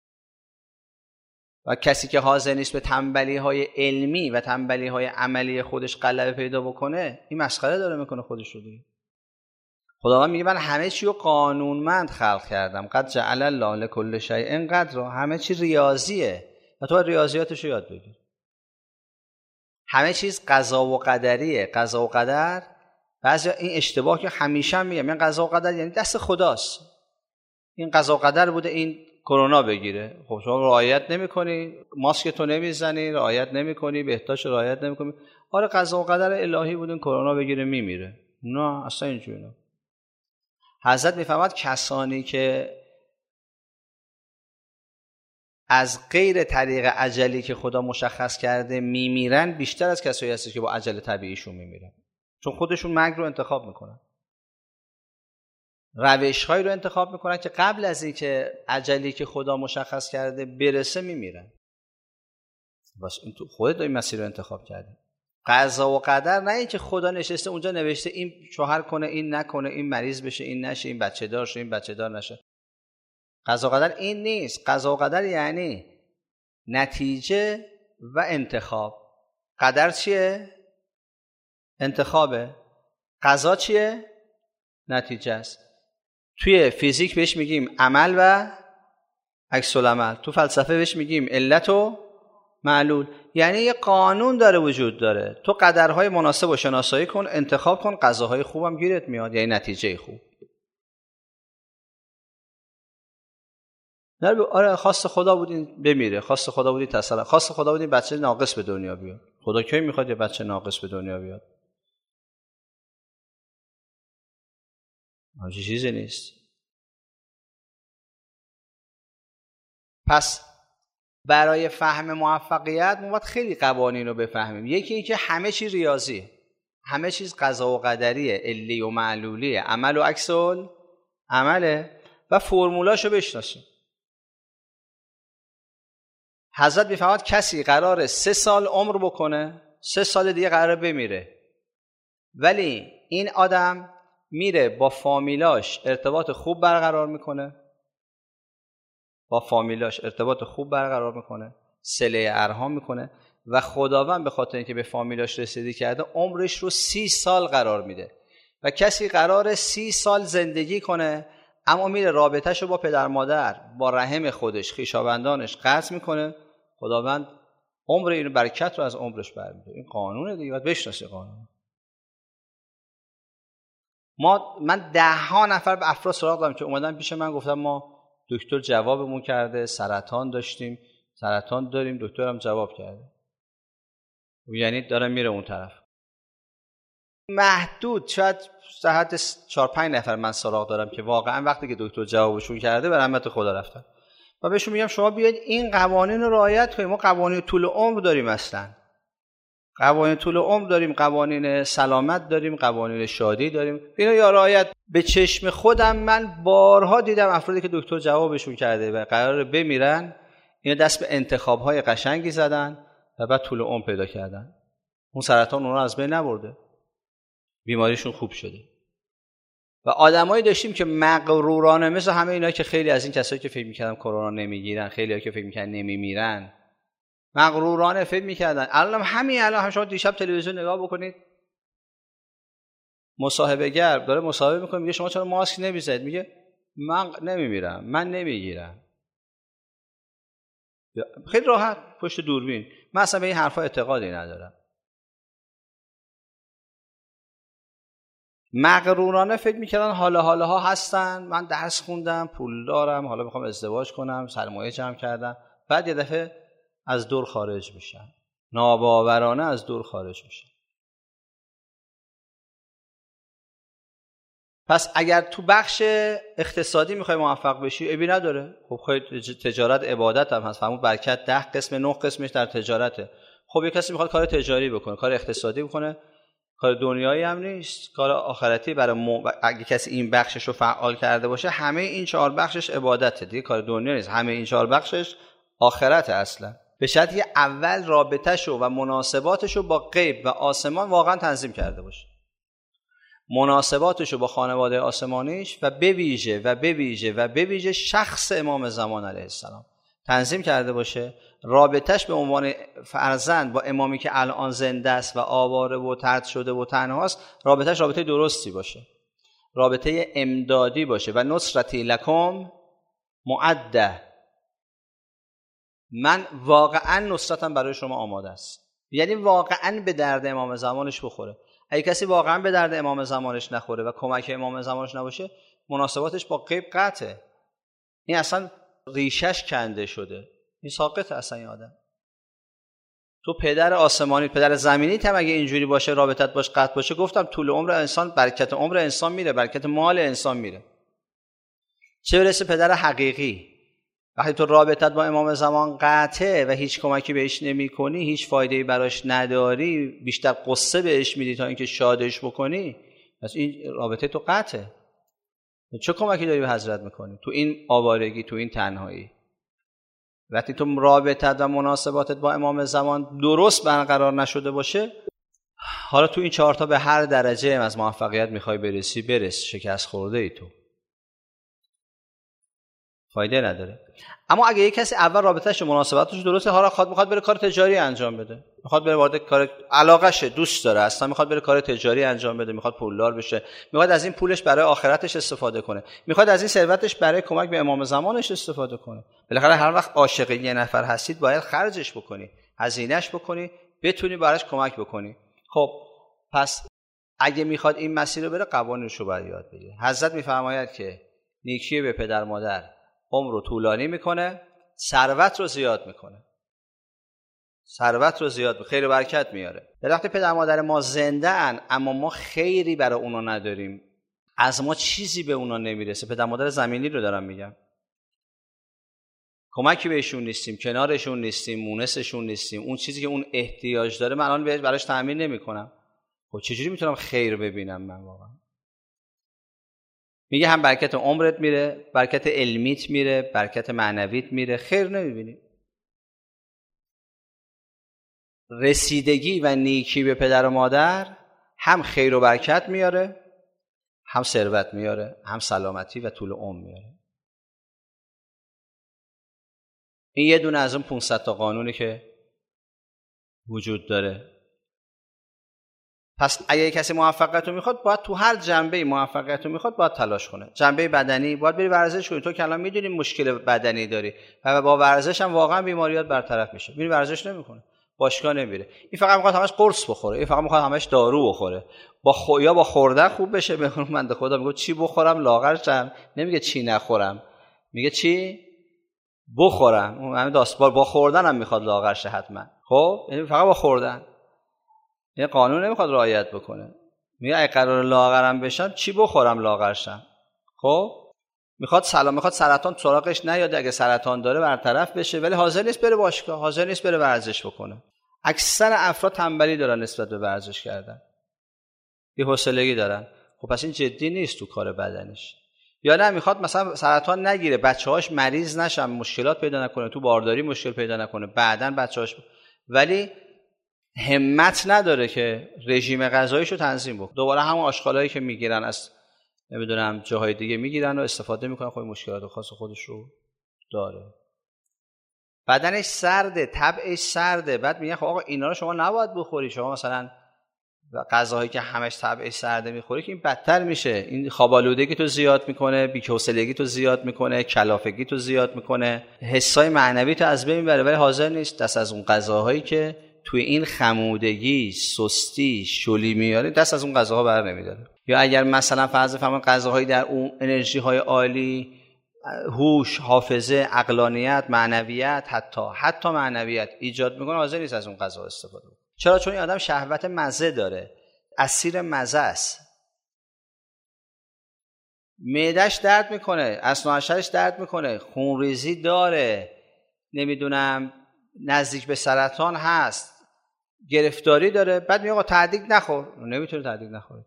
و کسی که حاضر نیست به تنبلی‌های علمی و تنبلی‌های عملی خودش غلبه پیدا بکنه، این مسخره داره میکنه خودش رو دیگه. خداوند میگه من همه چی رو قانونمند خلق کردم، قد جعل الله لکل شیء قدرا، همه چی ریاضیه و تو ریاضیاتش رو یاد بگیر. همه چیز قضا و قدریه. قضا و قدر، بعضی این اشتباه که همیشه میگم، من قضا و قدر یعنی دست خداست. این قضا و قدر بوده این کرونا بگیره، خب شما رعایت نمی‌کنی، ماسک تو نمیزنی، رعایت نمی‌کنی، بهداشت رعایت نمی‌کنی، آره قضا و قدر الهی بود این کرونا بگیره میمیره. نه اصلا اینجوری نه. حضرت میفرماد کسانی که از غیر طریق اجلی که خدا مشخص کرده میمیرن بیشتر از کسایی هستن که با اجل طبیعیشون میمیرن، چون خودشون مرگ رو انتخاب میکنن، روش‌هایی رو انتخاب میکنن که قبل از اینکه اجلی که خدا مشخص کرده برسه میمیرن. بس این تو خودت این مسیر رو انتخاب کردی. قضا و قدر نه اینکه خدا نشسته اونجا نوشته این شوهر کنه، این نکنه، این مریض بشه، این نشه، این بچه دار شه، این بچه دار نشه. قضا و قدر این نیست. قضا و قدر یعنی نتیجه و انتخاب. قدر چیه؟ انتخابه. قضا چیه؟ نتیجه است. توی فیزیک بهش میگیم عمل و عکس العمل، تو فلسفه بهش میگیم علت و معلول. یعنی یه قانون داره وجود داره، تو قدرهای مناسب رو شناسایی کن، انتخاب کن، قضاهای خوبم گیرت میاد، یعنی نتیجه خوب. نه آره خواست خدا بود این بمیره، خواست خدا بود این تسلط، خواست خدا بود این بچه ناقص به دنیا بیاد. خدا کی میخواد یه بچه ناقص به دنیا بیاد؟ همچین چیزی نیست. پس برای فهم موفقیت ما باید خیلی قوانین رو بفهمیم. یکی این که همه چیز ریاضیه، همه چیز قضا و قدریه، علی و معلولیه، عمل و عکس عمله و فرمولاشو بشناسیم. حضرت میفرماد کسی قراره سه سال عمر بکنه، سه سال دیگه قراره بمیره، ولی این آدم میره با فامیلاش ارتباط خوب برقرار میکنه، با فامیلاش ارتباط خوب برقرار میکنه، صله ارحام میکنه و خداوند به خاطر اینکه به فامیلاش رسیدگی کرده عمرش رو سی سال قرار میده. و کسی قراره سی سال زندگی کنه، اما میره رابطه‌شو با پدر مادر، با رحم خودش، خویشاوندانش قطع میکنه، خداوند عمر اینو، برکت رو از عمرش برمی‌داره. این قانونه دیگه، باید بشناسی قانون. ما من ده ها نفر به افراد سراغ دارم که اومدن پیش من گفتم ما دکتر جوابمون کرده، سرطان داشتیم، سرطان داریم، دکترم جواب کرده. یعنی دارم میره اون طرف. محدود شاید در حد چهار پنج نفر من سراغ دارم که واقعا وقتی که دکتر جوابشون کرده به رحمت خدا رفتن و بهشون میگم شما بیاید این قوانین رو رعایت کنید. ما قوانین طول عمر داریم، اصلا قوانین طول عمر داریم، قوانین سلامت داریم، قوانین شادی داریم. اینو یا رعایت. به چشم خودم من بارها دیدم افرادی که دکتر جوابشون کرده و قراره بمیرن، اینا دست به انتخاب‌های قشنگی زدن و بعد طول عمر پیدا کردن. اون سرطان اونها از بین نبرده، بیماریشون خوب شده. و آدمایی داشتیم که مغرورانه، مثل همه اینا که خیلی از این کسایی که فکر می‌کردن کرونا نمیگیرن، خیلی‌ها که فکر می‌کردن نمیمیرن، مغرورانه فکر می‌کردن. الان همین الان هم شما دیشب تلویزیون نگاه بکنید، مصاحبه گر داره مصاحبه می‌کنه، میگه شما چرا ماسک نمی‌زنید؟ میگه من نمیمیرم، من نمیگیرم. خیلی راحت پشت دوربین. من اصلا به این حرفا اعتقادی ندارم. مغرورانه فکر میکردن حالا حالا ها هستن، من درس خوندم، پول دارم، حالا میخوام ازدواج کنم، سرمایه جمع کردم، بعد یه دفعه از دور خارج میشن، ناباورانه از دور خارج میشن. پس اگر تو بخش اقتصادی میخوای موفق بشی عیبی نداره. خب خیلی تجارت عبادت هم هست، فهمون برکت ده قسم نه قسمش در تجارته. خب یه کسی میخواد کار تجاری بکنه، کار اقتصادی بکنه، کار دنیایی هم نیست، کار آخرتی برای مو... اگه کسی این بخشش رو فعال کرده باشه، همه این چهار بخشش عبادته دیگه، کار دنیا نیست، همه این چهار بخشش آخرت اصلا. به شرطی که اول رابطه‌شو و مناسباتشو با غیب و آسمان واقعا تنظیم کرده باشه، مناسباتشو با خانواده آسمانیش و به ویژه و به ویژه و به ویژه شخص امام زمان علیه السلام تنظیم کرده باشه. رابطش به عنوان فرزند با امامی که الان زنده است و آواره و طرد شده و تنهاست، رابطش رابطه درستی باشه، رابطه امدادی باشه. و نصرتی لکم معده، من واقعا نصرتم برای شما آماده است. یعنی واقعا به درد امام زمانش بخوره. اگه کسی واقعا به درد امام زمانش نخوره و کمک امام زمانش نباشه، مناسباتش با غیب قطعه. این اصلا ریشش کنده شده، این ساقط اصلا. این آدم تو پدر آسمانی پدر زمینی هم اگه اینجوری باشه، رابطت باش قطع باشه، گفتم طول عمر انسان، برکت عمر انسان میره، برکت مال انسان میره. چه برسه پدر حقیقی. وقتی تو رابطت با امام زمان قطعه و هیچ کمکی بهش نمی کنی، هیچ فایده‌ای براش نداری، بیشتر قصه بهش میدی تا اینکه شادش بکنی، پس این رابطه تو قطعه. چه کمکی داری به حضرت میکنی تو این آوارگی، تو این تنهایی؟ وقتی تو رابطت و مناسباتت با امام زمان درست برقرار نشده باشه، حالا تو این چهارتا به هر درجه از موفقیت میخوای برسی، برس، شکست خورده ای تو، فایده نداره. اما اگه یک کسی اول رابطه‌اش و مناسباتش درسته، حالا خواهد میخواد بره کار تجاری انجام بده، میخواد بره وارد کار علاقشه، دوست داره اصلا، میخواد بره کار تجاری انجام بده، میخواد پولدار بشه، میخواد از این پولش برای آخرتش استفاده کنه، میخواد از این ثروتش برای کمک به امام زمانش استفاده کنه. بالاخره هر وقت عاشق یه نفر هستید باید خرجش بکنی، هزینه‌اش بکنی، بتونی براش کمک بکنی. خب پس اگه میخواد این مسیر رو بره، قوانینش رو باید یاد بگیره. حضرت میفرماید که نیکی به پدر مادر عمر رو طولانی میکنه، ثروت رو زیاد میکنه، ثروت رو زیاد خیر و برکت میاره. وقتی پدر مادر ما زنده ان اما ما خیری برای اونا نداریم، از ما چیزی به اونا نمیرسه، پدر مادر زمینی رو دارم میگم، کمکی بهشون نیستیم، کنارشون نیستیم، مونسشون نیستیم، اون چیزی که اون احتیاج داره من الان براش تامین نمیکنم، خب چجوری میتونم خیر ببینم من واقعا؟ میگه هم برکت عمرت میره، برکت علمیت میره، برکت معنویت میره، خیر نمیبینی. رسیدگی و نیکی به پدر و مادر هم خیر و برکت میاره، هم ثروت میاره، هم سلامتی و طول عمر میاره. این یه دونه از اون پانصد تا قانونی که وجود داره. پس اگه کسی موفقیت رو میخواد باید تو هر جنبه موفقیت رو میخواد باید تلاش کنه. جنبه بدنی باید بری ورزش کنی. تو که الان میدونی مشکل بدنی داری و با ورزش هم واقعا بیماریات برطرف میشه. میری ورزش نمیکنه، باشگاه نمیره، این فقط میخواد همش قرص بخوره، این فقط میخواد همش دارو بخوره. با خو... یا با خوردن خوب بشه. بخون من خدا میگه چی بخورم لاغر شم، نمیگه چی نخورم، میگه چی بخورم. اون همین داستان با خوردن هم میخواد لاغر شه حتما. خب یعنی فقط با خوردن، این قانون نمیخواد رعایت بکنه. میگه اگه قرار لاغرم بشم چی بخورم لاغر شم. خب میخواد سلام، میخواد سرطان سراغش نیاد، اگه سرطان داره برطرف بشه، ولی حاضر نیست بره باشگاه، حاضر نیست بره ورزش بکنه. اکثر افراد تنبلی دارن نسبت به ورزش کردن، بی‌حوصلگی دارن. خب پس این جدی نیست تو کار بدنش. یا نه میخواد مثلا سرطان نگیره، بچه‌هاش مریض نشن، مشکلات پیدا نکنه، تو بارداری مشکل پیدا نکنه، بعدن بچه‌هاش، ولی همت نداره که رژیم غذاییشو تنظیم بکنه. دوباره همون آشغالایی که میگیرن از نمیدونم جاهای دیگه میگیرن و استفاده میکنن، خود مشکلات خاص خودش رو داره. بدنش سرده، طبعش سرده، بعد میگن خب آقا اینا رو شما نباید بخوری، شما مثلا غذاهایی که همش طبعش سرده میخوری که این بدتر میشه، این خوابالودگی تو زیاد میکنه، بی‌حوصلگی تو زیاد میکنه، کلافگی تو زیاد میکنه، حسای معنوی تو از بین میبره. ولی حاضر نیست دست از اون غذاهایی که توی این خمودگی، سستی، شلی میاره، دست از اون غذاها بر نمیداره. یا اگر مثلا فرض فرمایید غذاهایی در اون انرژی های عالی، هوش، حافظه، عقلانیت، معنویت، حتی حتی معنویت ایجاد میکنه، حاضر نیست از اون غذا استفاده کنه. چرا؟ چون این آدم شهوت مزه داره، اسیر مزه است. معده‌اش درد میکنه، اثناعشرش درد میکنه، خونریزی داره، نمیدونم نزدیک به سرطان هست، گرفتاری داره، بعد میگه آقا تعدیق نخور. نمیتونه تعدیق نخوره.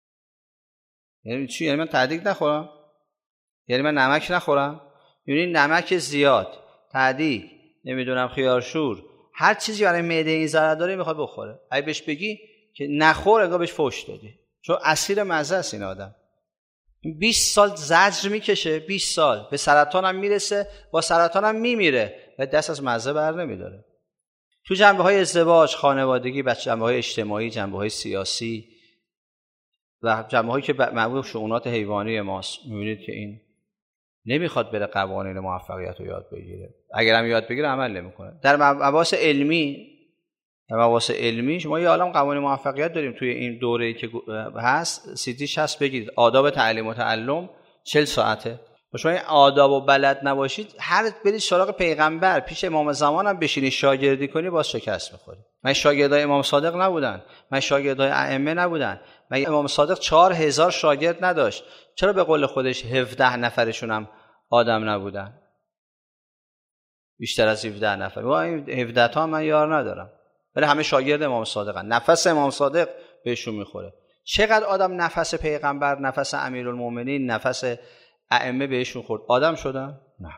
یعنی چی؟ یعنی من تعدیق نخورم؟ یعنی من نمک نخورم؟ یعنی نمک زیاد، تعدیق، نمیدونم خیارشور، هر چیزی برای معده این ضرر داره میخواد بخوره. اگه بهش بگی که نخور انگار بهش فحش دادی، چون اسیر مزه است این آدم. بیست سال زجر میکشه، بیست سال به سرطان هم میرسه، با سرطان هم میمیره و دست از مزه بر نمیداره. تو جنبه‌های ازدواج، خانوادگی، بچه جنبه‌های اجتماعی، جنبه‌های سیاسی و جنبه‌هایی که مربوط به شؤونات حیوانی ماست، می‌بینید که این نمیخواد بره قوانین موفقیت رو یاد بگیره. اگر هم یاد بگیره عمل نمی‌کنه. در مباحث علمی، در مباحث علمی شما یه عالم قوانین موفقیت داریم توی این دوره‌ای که هست، سیدیش هست، بگیرید آداب تعلیم و تعلم چهل ساعته. شما این آداب و بلد نباشید، هر برید سراغ پیغمبر پیش امام زمان هم بشینی شاگردی کنی، باز شکست می‌خوری. من شاگردای امام صادق نبودن، من شاگردای ائمه نبودن، من امام صادق چهار هزار شاگرد نداشت، چرا به قول خودش هفده نفرشون هم آدم نبودن؟ بیشتر از هفده نفر. و این هفده تا من یار ندارم، ولی همه شاگرد امام صادقن، نفس امام صادق بهشون میخوره. چقدر آدم نفس پیغمبر، نفس امیرالمومنین، نفس ائمه بهشون خورد، آدم شدن؟ نه.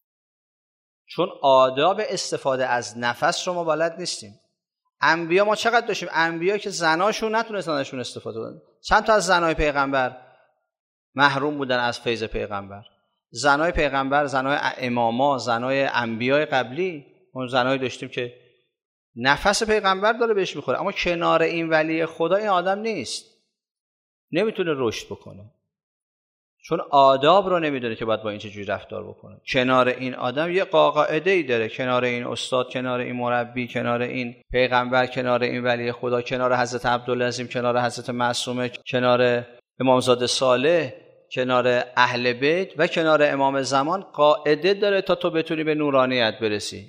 چون آداب استفاده از نفس رو ما بلد نیستیم. انبیا ما چقدر داشتیم، انبیا که زناشون نتونستن ازشون استفاده کنن. چند تا از زنای پیغمبر محروم بودن از فیض پیغمبر. زنای پیغمبر، زنای اماما، زنای انبیای قبلی، اون زنایی داشتیم که نفس پیغمبر داره بهش میخوره، اما کنار این ولی خدا این آدم نیست، نمیتونه رشد بکنه، چون آداب رو نمیدونه که باید با این چجوری رفتار بکنه. کنار این آدم یه قاعده‌ای داره، کنار این استاد، کنار این مربی، کنار این پیغمبر، کنار این ولی خدا، کنار حضرت عبدالعظیم، کنار حضرت معصومه، کنار امامزاده صالح، کنار اهل بیت و کنار امام زمان قاعده داره تا تو بتونی به نورانیت برسی.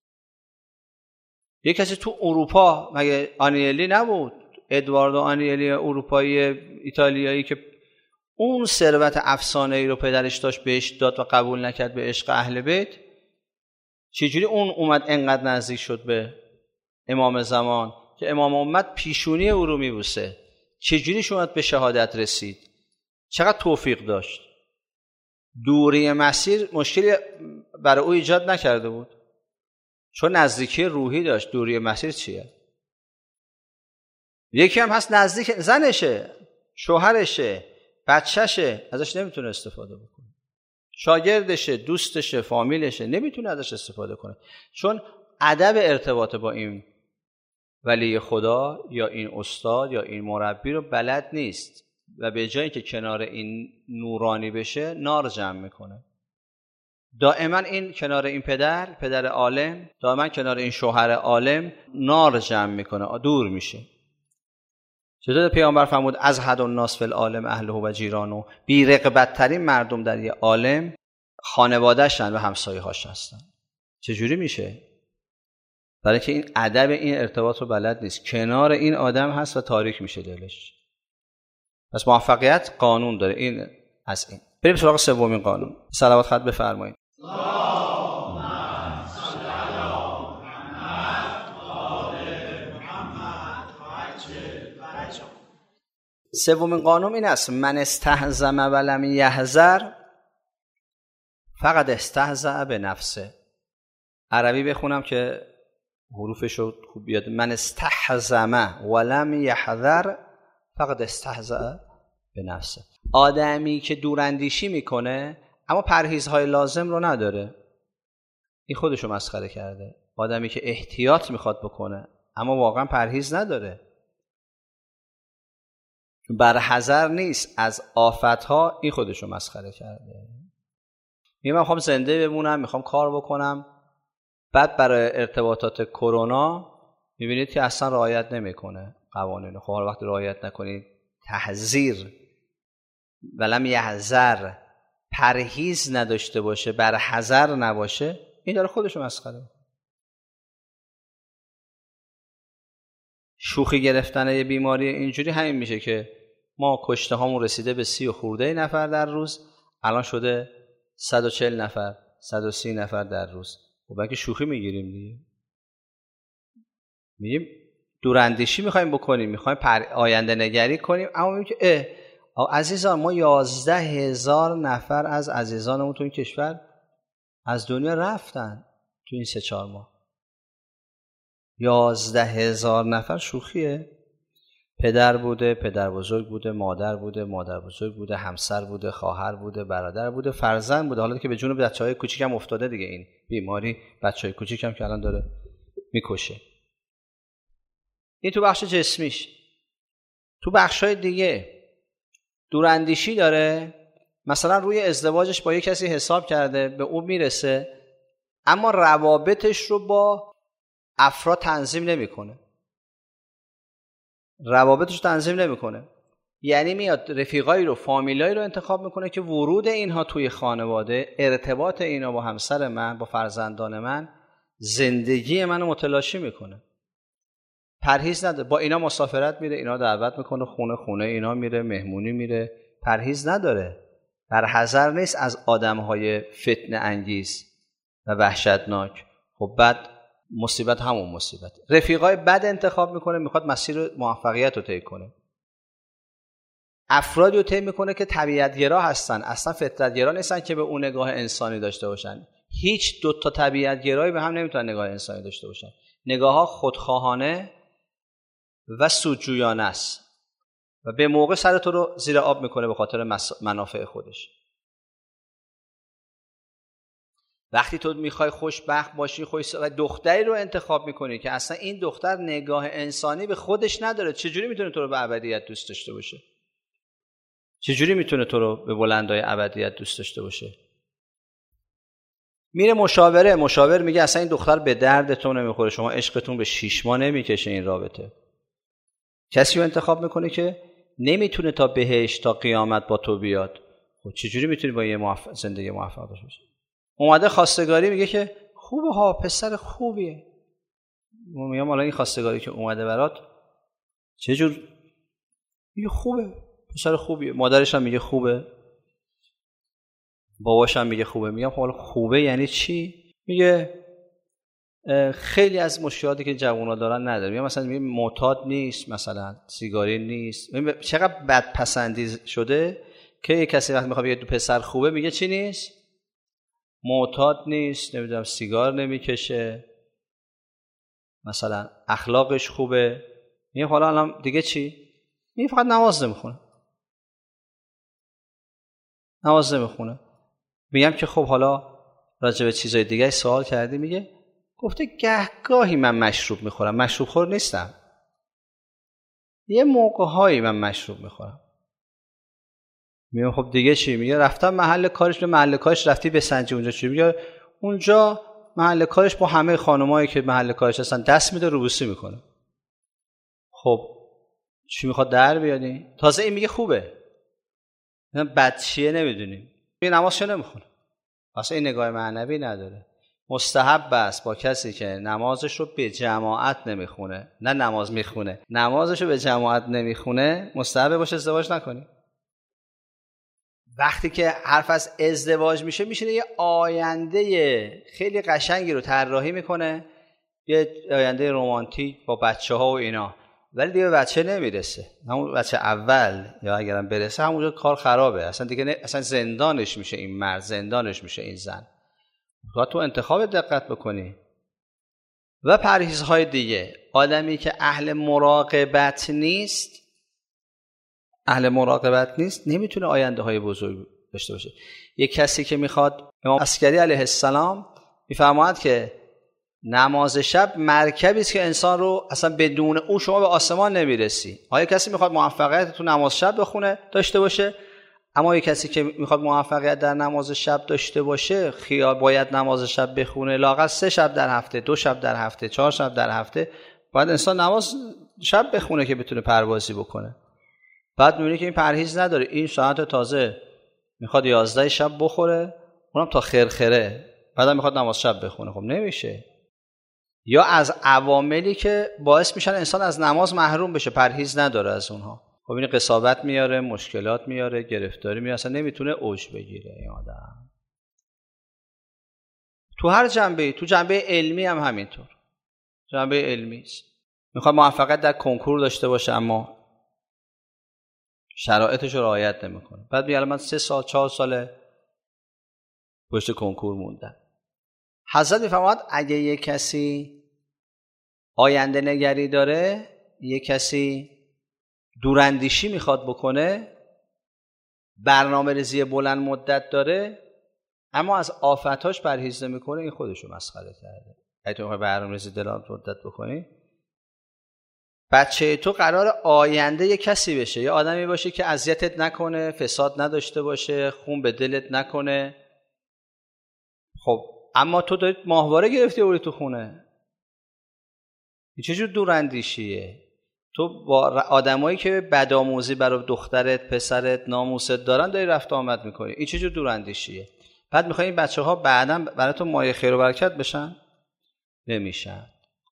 یه کسی تو اروپا، مگه آنیلی نبود؟ ادواردو آنیلی اروپایی ایتالیایی که اون ثروت افسانه‌ای رو پدرش داشت بهش داد و قبول نکرد به عشق اهل بیت، چجوری اون اومد انقدر نزدیک شد به امام زمان که امام امت پیشونی او رو میبوسه؟ چجوری اومد به شهادت رسید؟ چقدر توفیق داشت؟ دوری مسیر مشکلی برای او ایجاد نکرده بود، چون نزدیکی روحی داشت. دوری مسیر چیه؟ یکی هم هست نزدیک زنشه، شوهرشه، بچهشه، ازش نمیتونه استفاده بکنه، شاگردشه، دوستشه، فامیلشه، نمیتونه ازش استفاده کنه، چون ادب ارتباط با این ولی خدا یا این استاد یا این مربی رو بلد نیست و به جایی که کنار این نورانی بشه نار جمع میکنه. دائما این کنار این پدر پدر عالم، دائما کنار این شوهر عالم نار جمع میکنه، دور میشه. چطور پیامبر فرمود از حد الناس فی العالم اهله و جیرانو، بی رغبت ترین مردم در یه عالم خانواده‌شن و همسایه هاش هستن. چجوری میشه؟ برای که این ادب این ارتباط رو بلد نیست، کنار این آدم هست و تاریک میشه دلش. پس موفقیت قانون داره. این از این بریم سراغ سومین قانون. صلوات خط بفرمایید. سومین قانون این است: من استهزم ولم یحذر فقط استهزأ به نفسه. عربی بخونم که حروفش رو خوب بیاد. من استهزم ولم یحذر فقط استهزأ به نفسه. آدمی که دوراندیشی میکنه اما پرهیزهای لازم رو نداره، این خودشو مسخره کرده. آدمی که احتیاط میخواد بکنه اما واقعا پرهیز نداره، بر حذر نیست از آفتها، این خودشو مسخره کرده. میگم من میخوام زنده بمونم، میخوام کار بکنم، بعد برای ارتباطات کرونا میبینید که اصلا رعایت نمیکنه قوانین. خب هر وقت رعایت نکنید، تحذیر ولم یحذر، پرهیز نداشته باشه، بر حذر نباشه، این داره خودشو مسخره. شوخی گرفتن یه بیماری اینجوری همین میشه که ما کشته هامون رسیده به سی و خورده نفر در روز، الان شده صد و چهل نفر، صد و سی نفر در روز. و بعد که شوخی میگیریم دیگه، میگیم دوراندیشی میخوایم بکنیم، میخوایم آینده نگری کنیم، اما میگیم که اه عزیزان ما یازده هزار نفر از عزیزانمون تو این کشور از دنیا رفتن تو این سه چهار ماه. یازده هزار نفر شوخیه؟ پدر بوده، پدر بزرگ بوده، مادر بوده، مادر بزرگ بوده، همسر بوده، خواهر بوده، برادر بوده، فرزند بوده. حالا که به جون بچه‌های کوچیکم افتاده دیگه این بیماری، بچه‌های کوچیکم که الان داره میکشه. این تو بخش جسمیش. تو بخش‌های دیگه دوراندیشی داره، مثلا روی ازدواجش با یک کسی حساب کرده، به اون میرسه، اما روابطش رو با افراد تنظیم نمیکنه. روابطش رو تنظیم نمیکنه. یعنی میاد رفیقایی رو، فامیلایی رو انتخاب میکنه که ورود اینها توی خانواده، ارتباط اینا با همسر من، با فرزندان من، زندگی منو متلاشی میکنه. پرهیز نداره. با اینا مسافرت میره، اینا دعوت میکنه خونه خونه اینا میره، مهمونی میره، پرهیز نداره. بر حذر نیست از آدمهای فتنه انگیز و وحشتناک. خب بعد مصیبت همون مصیبت. رفیقای بد انتخاب میکنه، میخواد مسیر موفقیت رو طی کنه. افرادی رو طی میکنه که طبیعت‌گرا هستن، اصلا فطرت‌گرا نیستن که به اون نگاه انسانی داشته باشن. هیچ دو تا طبیعت‌گرایی به هم نمیتونن نگاه انسانی داشته باشن. نگاه‌ها خودخواهانه و سودجویانه است و به موقع سر تو رو زیر آب میکنه به خاطر منافع خودش. وقتی تو میخوای خوشبخت باشی، خوش و دختری رو انتخاب میکنی که اصلا این دختر نگاه انسانی به خودش نداره، چجوری میتونه تو رو به ابدیت دوست داشته باشه؟ چجوری میتونه تو رو به بلندای ابدیت دوست داشته باشه؟ میره مشاوره، مشاور میگه اصلا این دختر به دردتون نمیخوره، شما عشقتون به شیش ماه نمیکشه این رابطه. کسی رو انتخاب میکنه که نمیتونه تا بهشت تا قیامت با تو بیاد. خب چجوری میتونی با یه موفق زندگی موفق داشته باشی؟ اومده خواستگاری، میگه که خوبه ها، پسر خوبیه. میگم حالا این خواستگاری که اومده برات چه جور؟ میگه خوبه، پسر خوبیه. مادرش هم میگه خوبه، باباش هم میگه خوبه. میگم حالا خوبه یعنی چی؟ میگه خیلی از مشکلاتی که جوونا دارن نداره. میگم مثلا میگه معتاد نیست، مثلا سیگاری نیست. چقدر بدپسندی شده که یک کسی وقتی میخواد بگه دو پسر خوبه میگه چی نیست؟ معتاد نیست، نمیدونم سیگار نمیکشه، مثلا اخلاقش خوبه. میگه حالا الان دیگه چی؟ میگه فقط نماز نمیخونه. نماز نمیخونه. میگم که خب حالا راجع به چیزای دیگه سوال کردی؟ میگه گفته گهگاهی من مشروب میخورم، مشروب خور نیستم، یه موقع‌هایی من مشروب میخورم. میگم خب دیگه چی؟ میگه رفتم محل کارش. به محل کارش رفتی بسنجی اونجا چی؟ میگه اونجا محل کارش با همه خانمایی که محل کارش هستن دست میده روبوسی میکنه. خب چی میخواد در بیادی؟ تازه این میگه خوبه، بد چیه نمیدونیم. میگه نمازشو نمیخونه، اصلا این نگاه معنوی نداره. مستحب است با کسی که نمازش رو به جماعت نمیخونه، نه نماز میخونه، نمازش رو به جماعت نمیخونه، مستحب باشه ازدواج نکنی. وقتی که حرف از ازدواج میشه میشه یه آینده خیلی قشنگی رو طراحی میکنه، یه آینده رمانتیک با بچه ها و اینا، ولی دیگه بچه نمیرسه. همون بچه اول یا اگرم برسه همونجا کار خرابه، اصلا دیگه نه، اصلا زندانش میشه این مرد، زندانش میشه این زن. باید تو انتخاب دقت بکنی. و پرهیزهای دیگه. آدمی که اهل مراقبت نیست اهل مراقبت نیست نمیتونه آینده های بزرگ داشته باشه. یک کسی که میخواد، امام عسکری علیه السلام میفرماید که نماز شب مرکبی است که انسان رو اصلا بدون اون شما به آسمان نمیرسی. آیا کسی میخواد موفقیت تو نماز شب بخونه داشته باشه؟ اما یک کسی که میخواد موفقیت در نماز شب داشته باشه خیال باید نماز شب بخونه، لااقل سه شب در هفته، دو شب در هفته، چهار شب در هفته باید انسان نماز شب بخونه که بتونه پروازی بکنه. بعد میبینی که این پرهیز نداره، این ساعت تازه میخواد یازده شب بخوره، اونم تا خرخره، بعدم میخواد نماز شب بخونه. خب نمیشه. یا از عواملی که باعث میشن انسان از نماز محروم بشه، پرهیز نداره از اونها. خب این قصابت میاره، مشکلات میاره، گرفتاری میاره، اصلا نمیتونه اوج بگیره این آدم. تو هر جنبه، تو جنبه علمی هم همینطور. جنبه علمی است. میخواد موفقیت در کنکور داشته باشه اما شرایطش رو رعایت نمیکنه. بعد میگه من سه سال چهار سال پشت کنکور موندم. حضرت میفرماید اگه یک کسی آینده نگری داره، یک کسی دوراندیشی میخواد بکنه، برنامه ریزی بلند مدت داره اما از آفتاش پرهیز نمیکنه، این خودشو مسخره کرده. اگه تو میخوای برنامه ریزی بلند مدت بکنی، بچه تو قرار آینده یک کسی بشه، یه آدمی باشه که اذیتت نکنه، فساد نداشته باشه، خون به دلت نکنه. خب اما تو داری ماهواره گرفتی اوری تو خونه، این چه جور دوراندیشیه؟ تو با آدمایی که بدآموزی برای دخترت، پسرت، ناموست دارن داری رفت آمد میکنی، این چه جور دوراندیشیه؟ بعد میخوای این بچه‌ها بعداً برای تو مایه خیر و برکت بشن؟ نمیشن.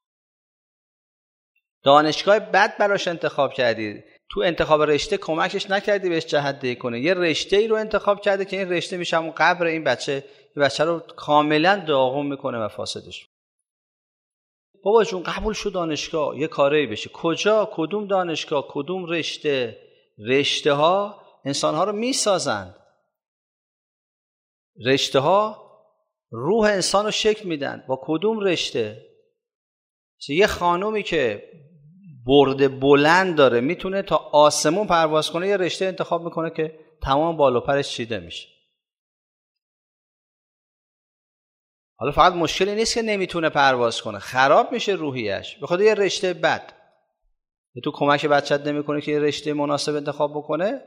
دانشگاه بد براش انتخاب کردی، تو انتخاب رشته کمکش نکردی بهش جهت‌دهی کنه، یه رشته‌ای رو انتخاب کرده که این رشته میشه همون قبر این بچه، این بچه رو کاملا داغون میکنه و فاسدش. بابا جون قبول شو دانشگاه یه کاری بشه. کجا؟ کدوم دانشگاه؟ کدوم رشته؟ رشته ها انسان ها رو میسازند. رشته ها روح انسان رو شکل میدن. با کدوم رشته؟ یه خانومی که برد بلند داره میتونه تا آسمون پرواز کنه، یه رشته انتخاب میکنه که تمام بال و پرش چیده میشه. حالا فقط مشکلی نیست که نمیتونه پرواز کنه، خراب میشه روحیش به خاطر یه رشته بد. تو کمک بچت نمیکنه که یه رشته مناسب انتخاب بکنه.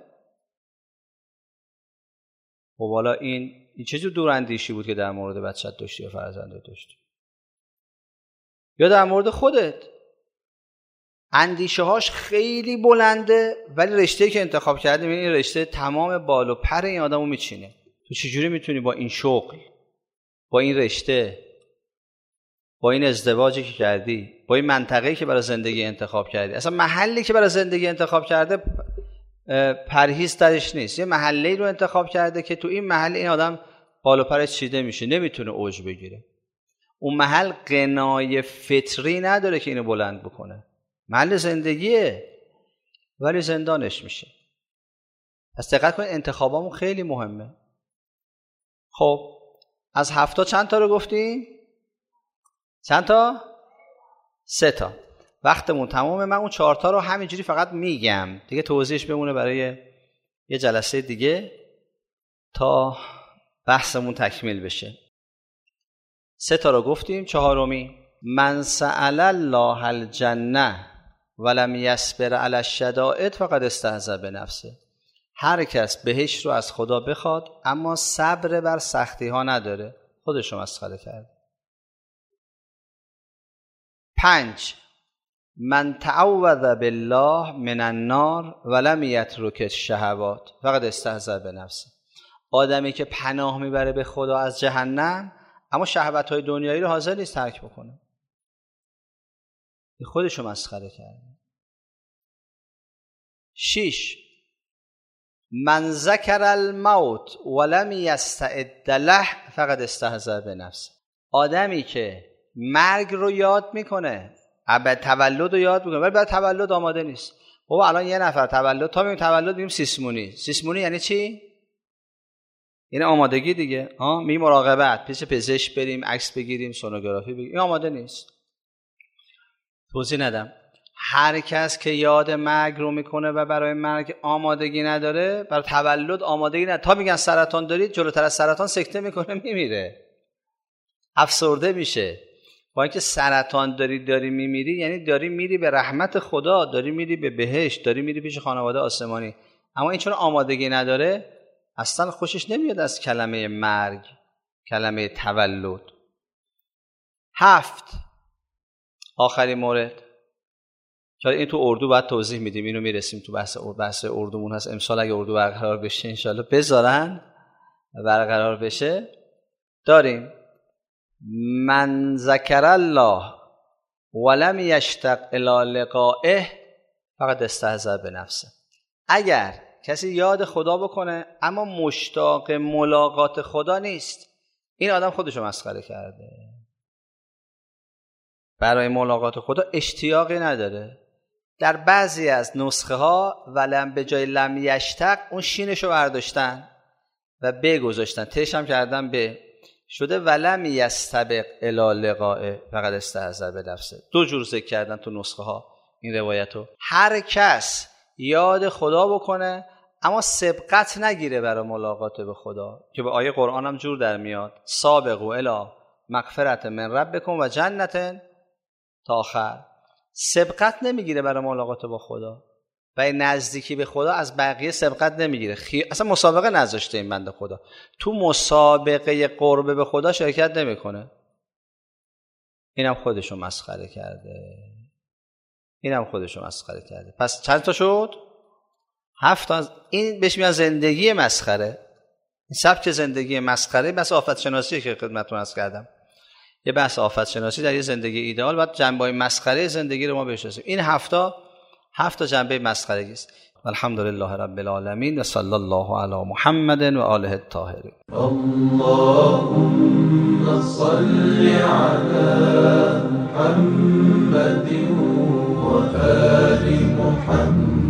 خب حالا این این چه جور دوراندیشی بود که در مورد بچت داشتی یا فرزندت داشتی؟ یا در مورد خودت اندیشه هاش خیلی بلنده ولی رشته‌ای که انتخاب کردی این رشته تمام بال و پر این آدمو میچینه. تو چجوری میتونی با این شغل، با این رشته، با این ازدواجی که کردی، با این منطقه‌ای که برای زندگی انتخاب کردی، اصلا محلی که برای زندگی انتخاب کرده پرهیز درش نیست، یه محله‌ای رو انتخاب کرده که تو این محل این آدم بال و پرش چیده میشه، نمیتونه اوج بگیره. اون محل قنای فطری نداره که اینو بلند بکنه، محل زندگیه ولی زندانش میشه. پس دقت کنید انتخابامون خیلی مهمه. خب از هفتا چند تا رو گفتیم؟ چند تا؟ سه تا. وقتمون تمامه. من اون چهار تا رو همینجوری فقط میگم دیگه، توضیحش بمونه برای یه جلسه دیگه تا بحثمون تکمیل بشه. سه تا رو گفتیم. چهارمی من سأل الله الجنه ولم یصبر علی الشدائد فقد استهزأ بنفسه. هر کس بهشت رو از خدا بخواد اما صبر بر سختی ها نداره، خودش رو مسخره کرده. پنج من تعوذ بالله من النار ولم یترک الشهوات فقد استهزأ بنفسه. آدمی که پناه میبره به خدا از جهنم اما شهوت‌های دنیایی رو حاضر نیست ترک بکنه، خودش رو مسخره کرده. شش من ذکر الموت ولم یستعد له فقد استهزأ بنفسه. آدمی که مرگ رو یاد میکنه، بعد تولد رو یاد میکنه ولی بعد تولد آماده نیست. بابا الان یه نفر تولد، تا میگیم تولد میگیم سیسمونی. سیسمونی یعنی چی؟ یعنی آمادگی دیگه. ها می مراقبت، پیش پزشک بریم، عکس بگیریم، سونوگرافی بگیریم. این آماده نیست. توضیح ندم. هر کس که یاد مرگ رو میکنه و برای مرگ آمادگی نداره، برای تولد آمادگی نداره، تا میگن سرطان دارید جلوتر از سرطان سکته میکنه میمیره، افسرده میشه. با اینکه سرطان داری داری میمیری یعنی داری میری به رحمت خدا، داری میری به بهشت، داری میری پیش خانواده آسمانی. اما این چون آمادگی نداره اصلا خوشش نمیاد از کلمه مرگ، کلمه تولد. هفت آخرین مورد که این تو اردو باید توضیح میدیم، اینو میرسیم تو بحث بحث اردومون هست. امسال اگه اردو برقرار بشه انشالله بذارن برقرار بشه. داریم من ذکر الله ولم یشتاق الی لقائه فقد استهزأ بنفسه. اگر کسی یاد خدا بکنه اما مشتاق ملاقات خدا نیست، این آدم خودشو مسخره کرده، برای ملاقات خدا اشتیاقی نداره. در بعضی از نسخه ها ولم به جای لم یشتاق اون شینشو برداشتن و ب گذاشتن، تش هم کردن به، شده ولم یستبق الی لقائه فقد استهزأ بنفسه. دو جور ذکر کردن تو نسخه ها این روایتو. هر کس یاد خدا بکنه اما سبقت نگیره برای ملاقات به خدا، که به آیه قرآن هم جور در میاد، سابقوا الی مغفرة من ربکم و جنة تا آخر. سبقت نمیگیره برای ملاقات با خدا و نزدیکی به خدا از بقیه سبقت نمیگیره. خی... اصلا مسابقه نذاشته این بنده خدا، تو مسابقه قرب به خدا شرکت نمیکنه. اینم خودشو مسخره کرده، اینم خودشو مسخره کرده. پس چند تا شد؟ هفت تا. این بهش میگن زندگی مسخره. این سبک زندگی مسخره بس آفت شناسی که خدمتتون عرض کردم. یه بحث آفت شناسی در یه زندگی ایدئال، بعد جنبه‌های مسخره زندگی رو ما بشناسیم. این هفتا هفت جنبه مسخرگی است. الحمدلله رب العالمین و صلی الله علی محمد و آله الطاهرین. اللهم صل علی محمد و آل محمد.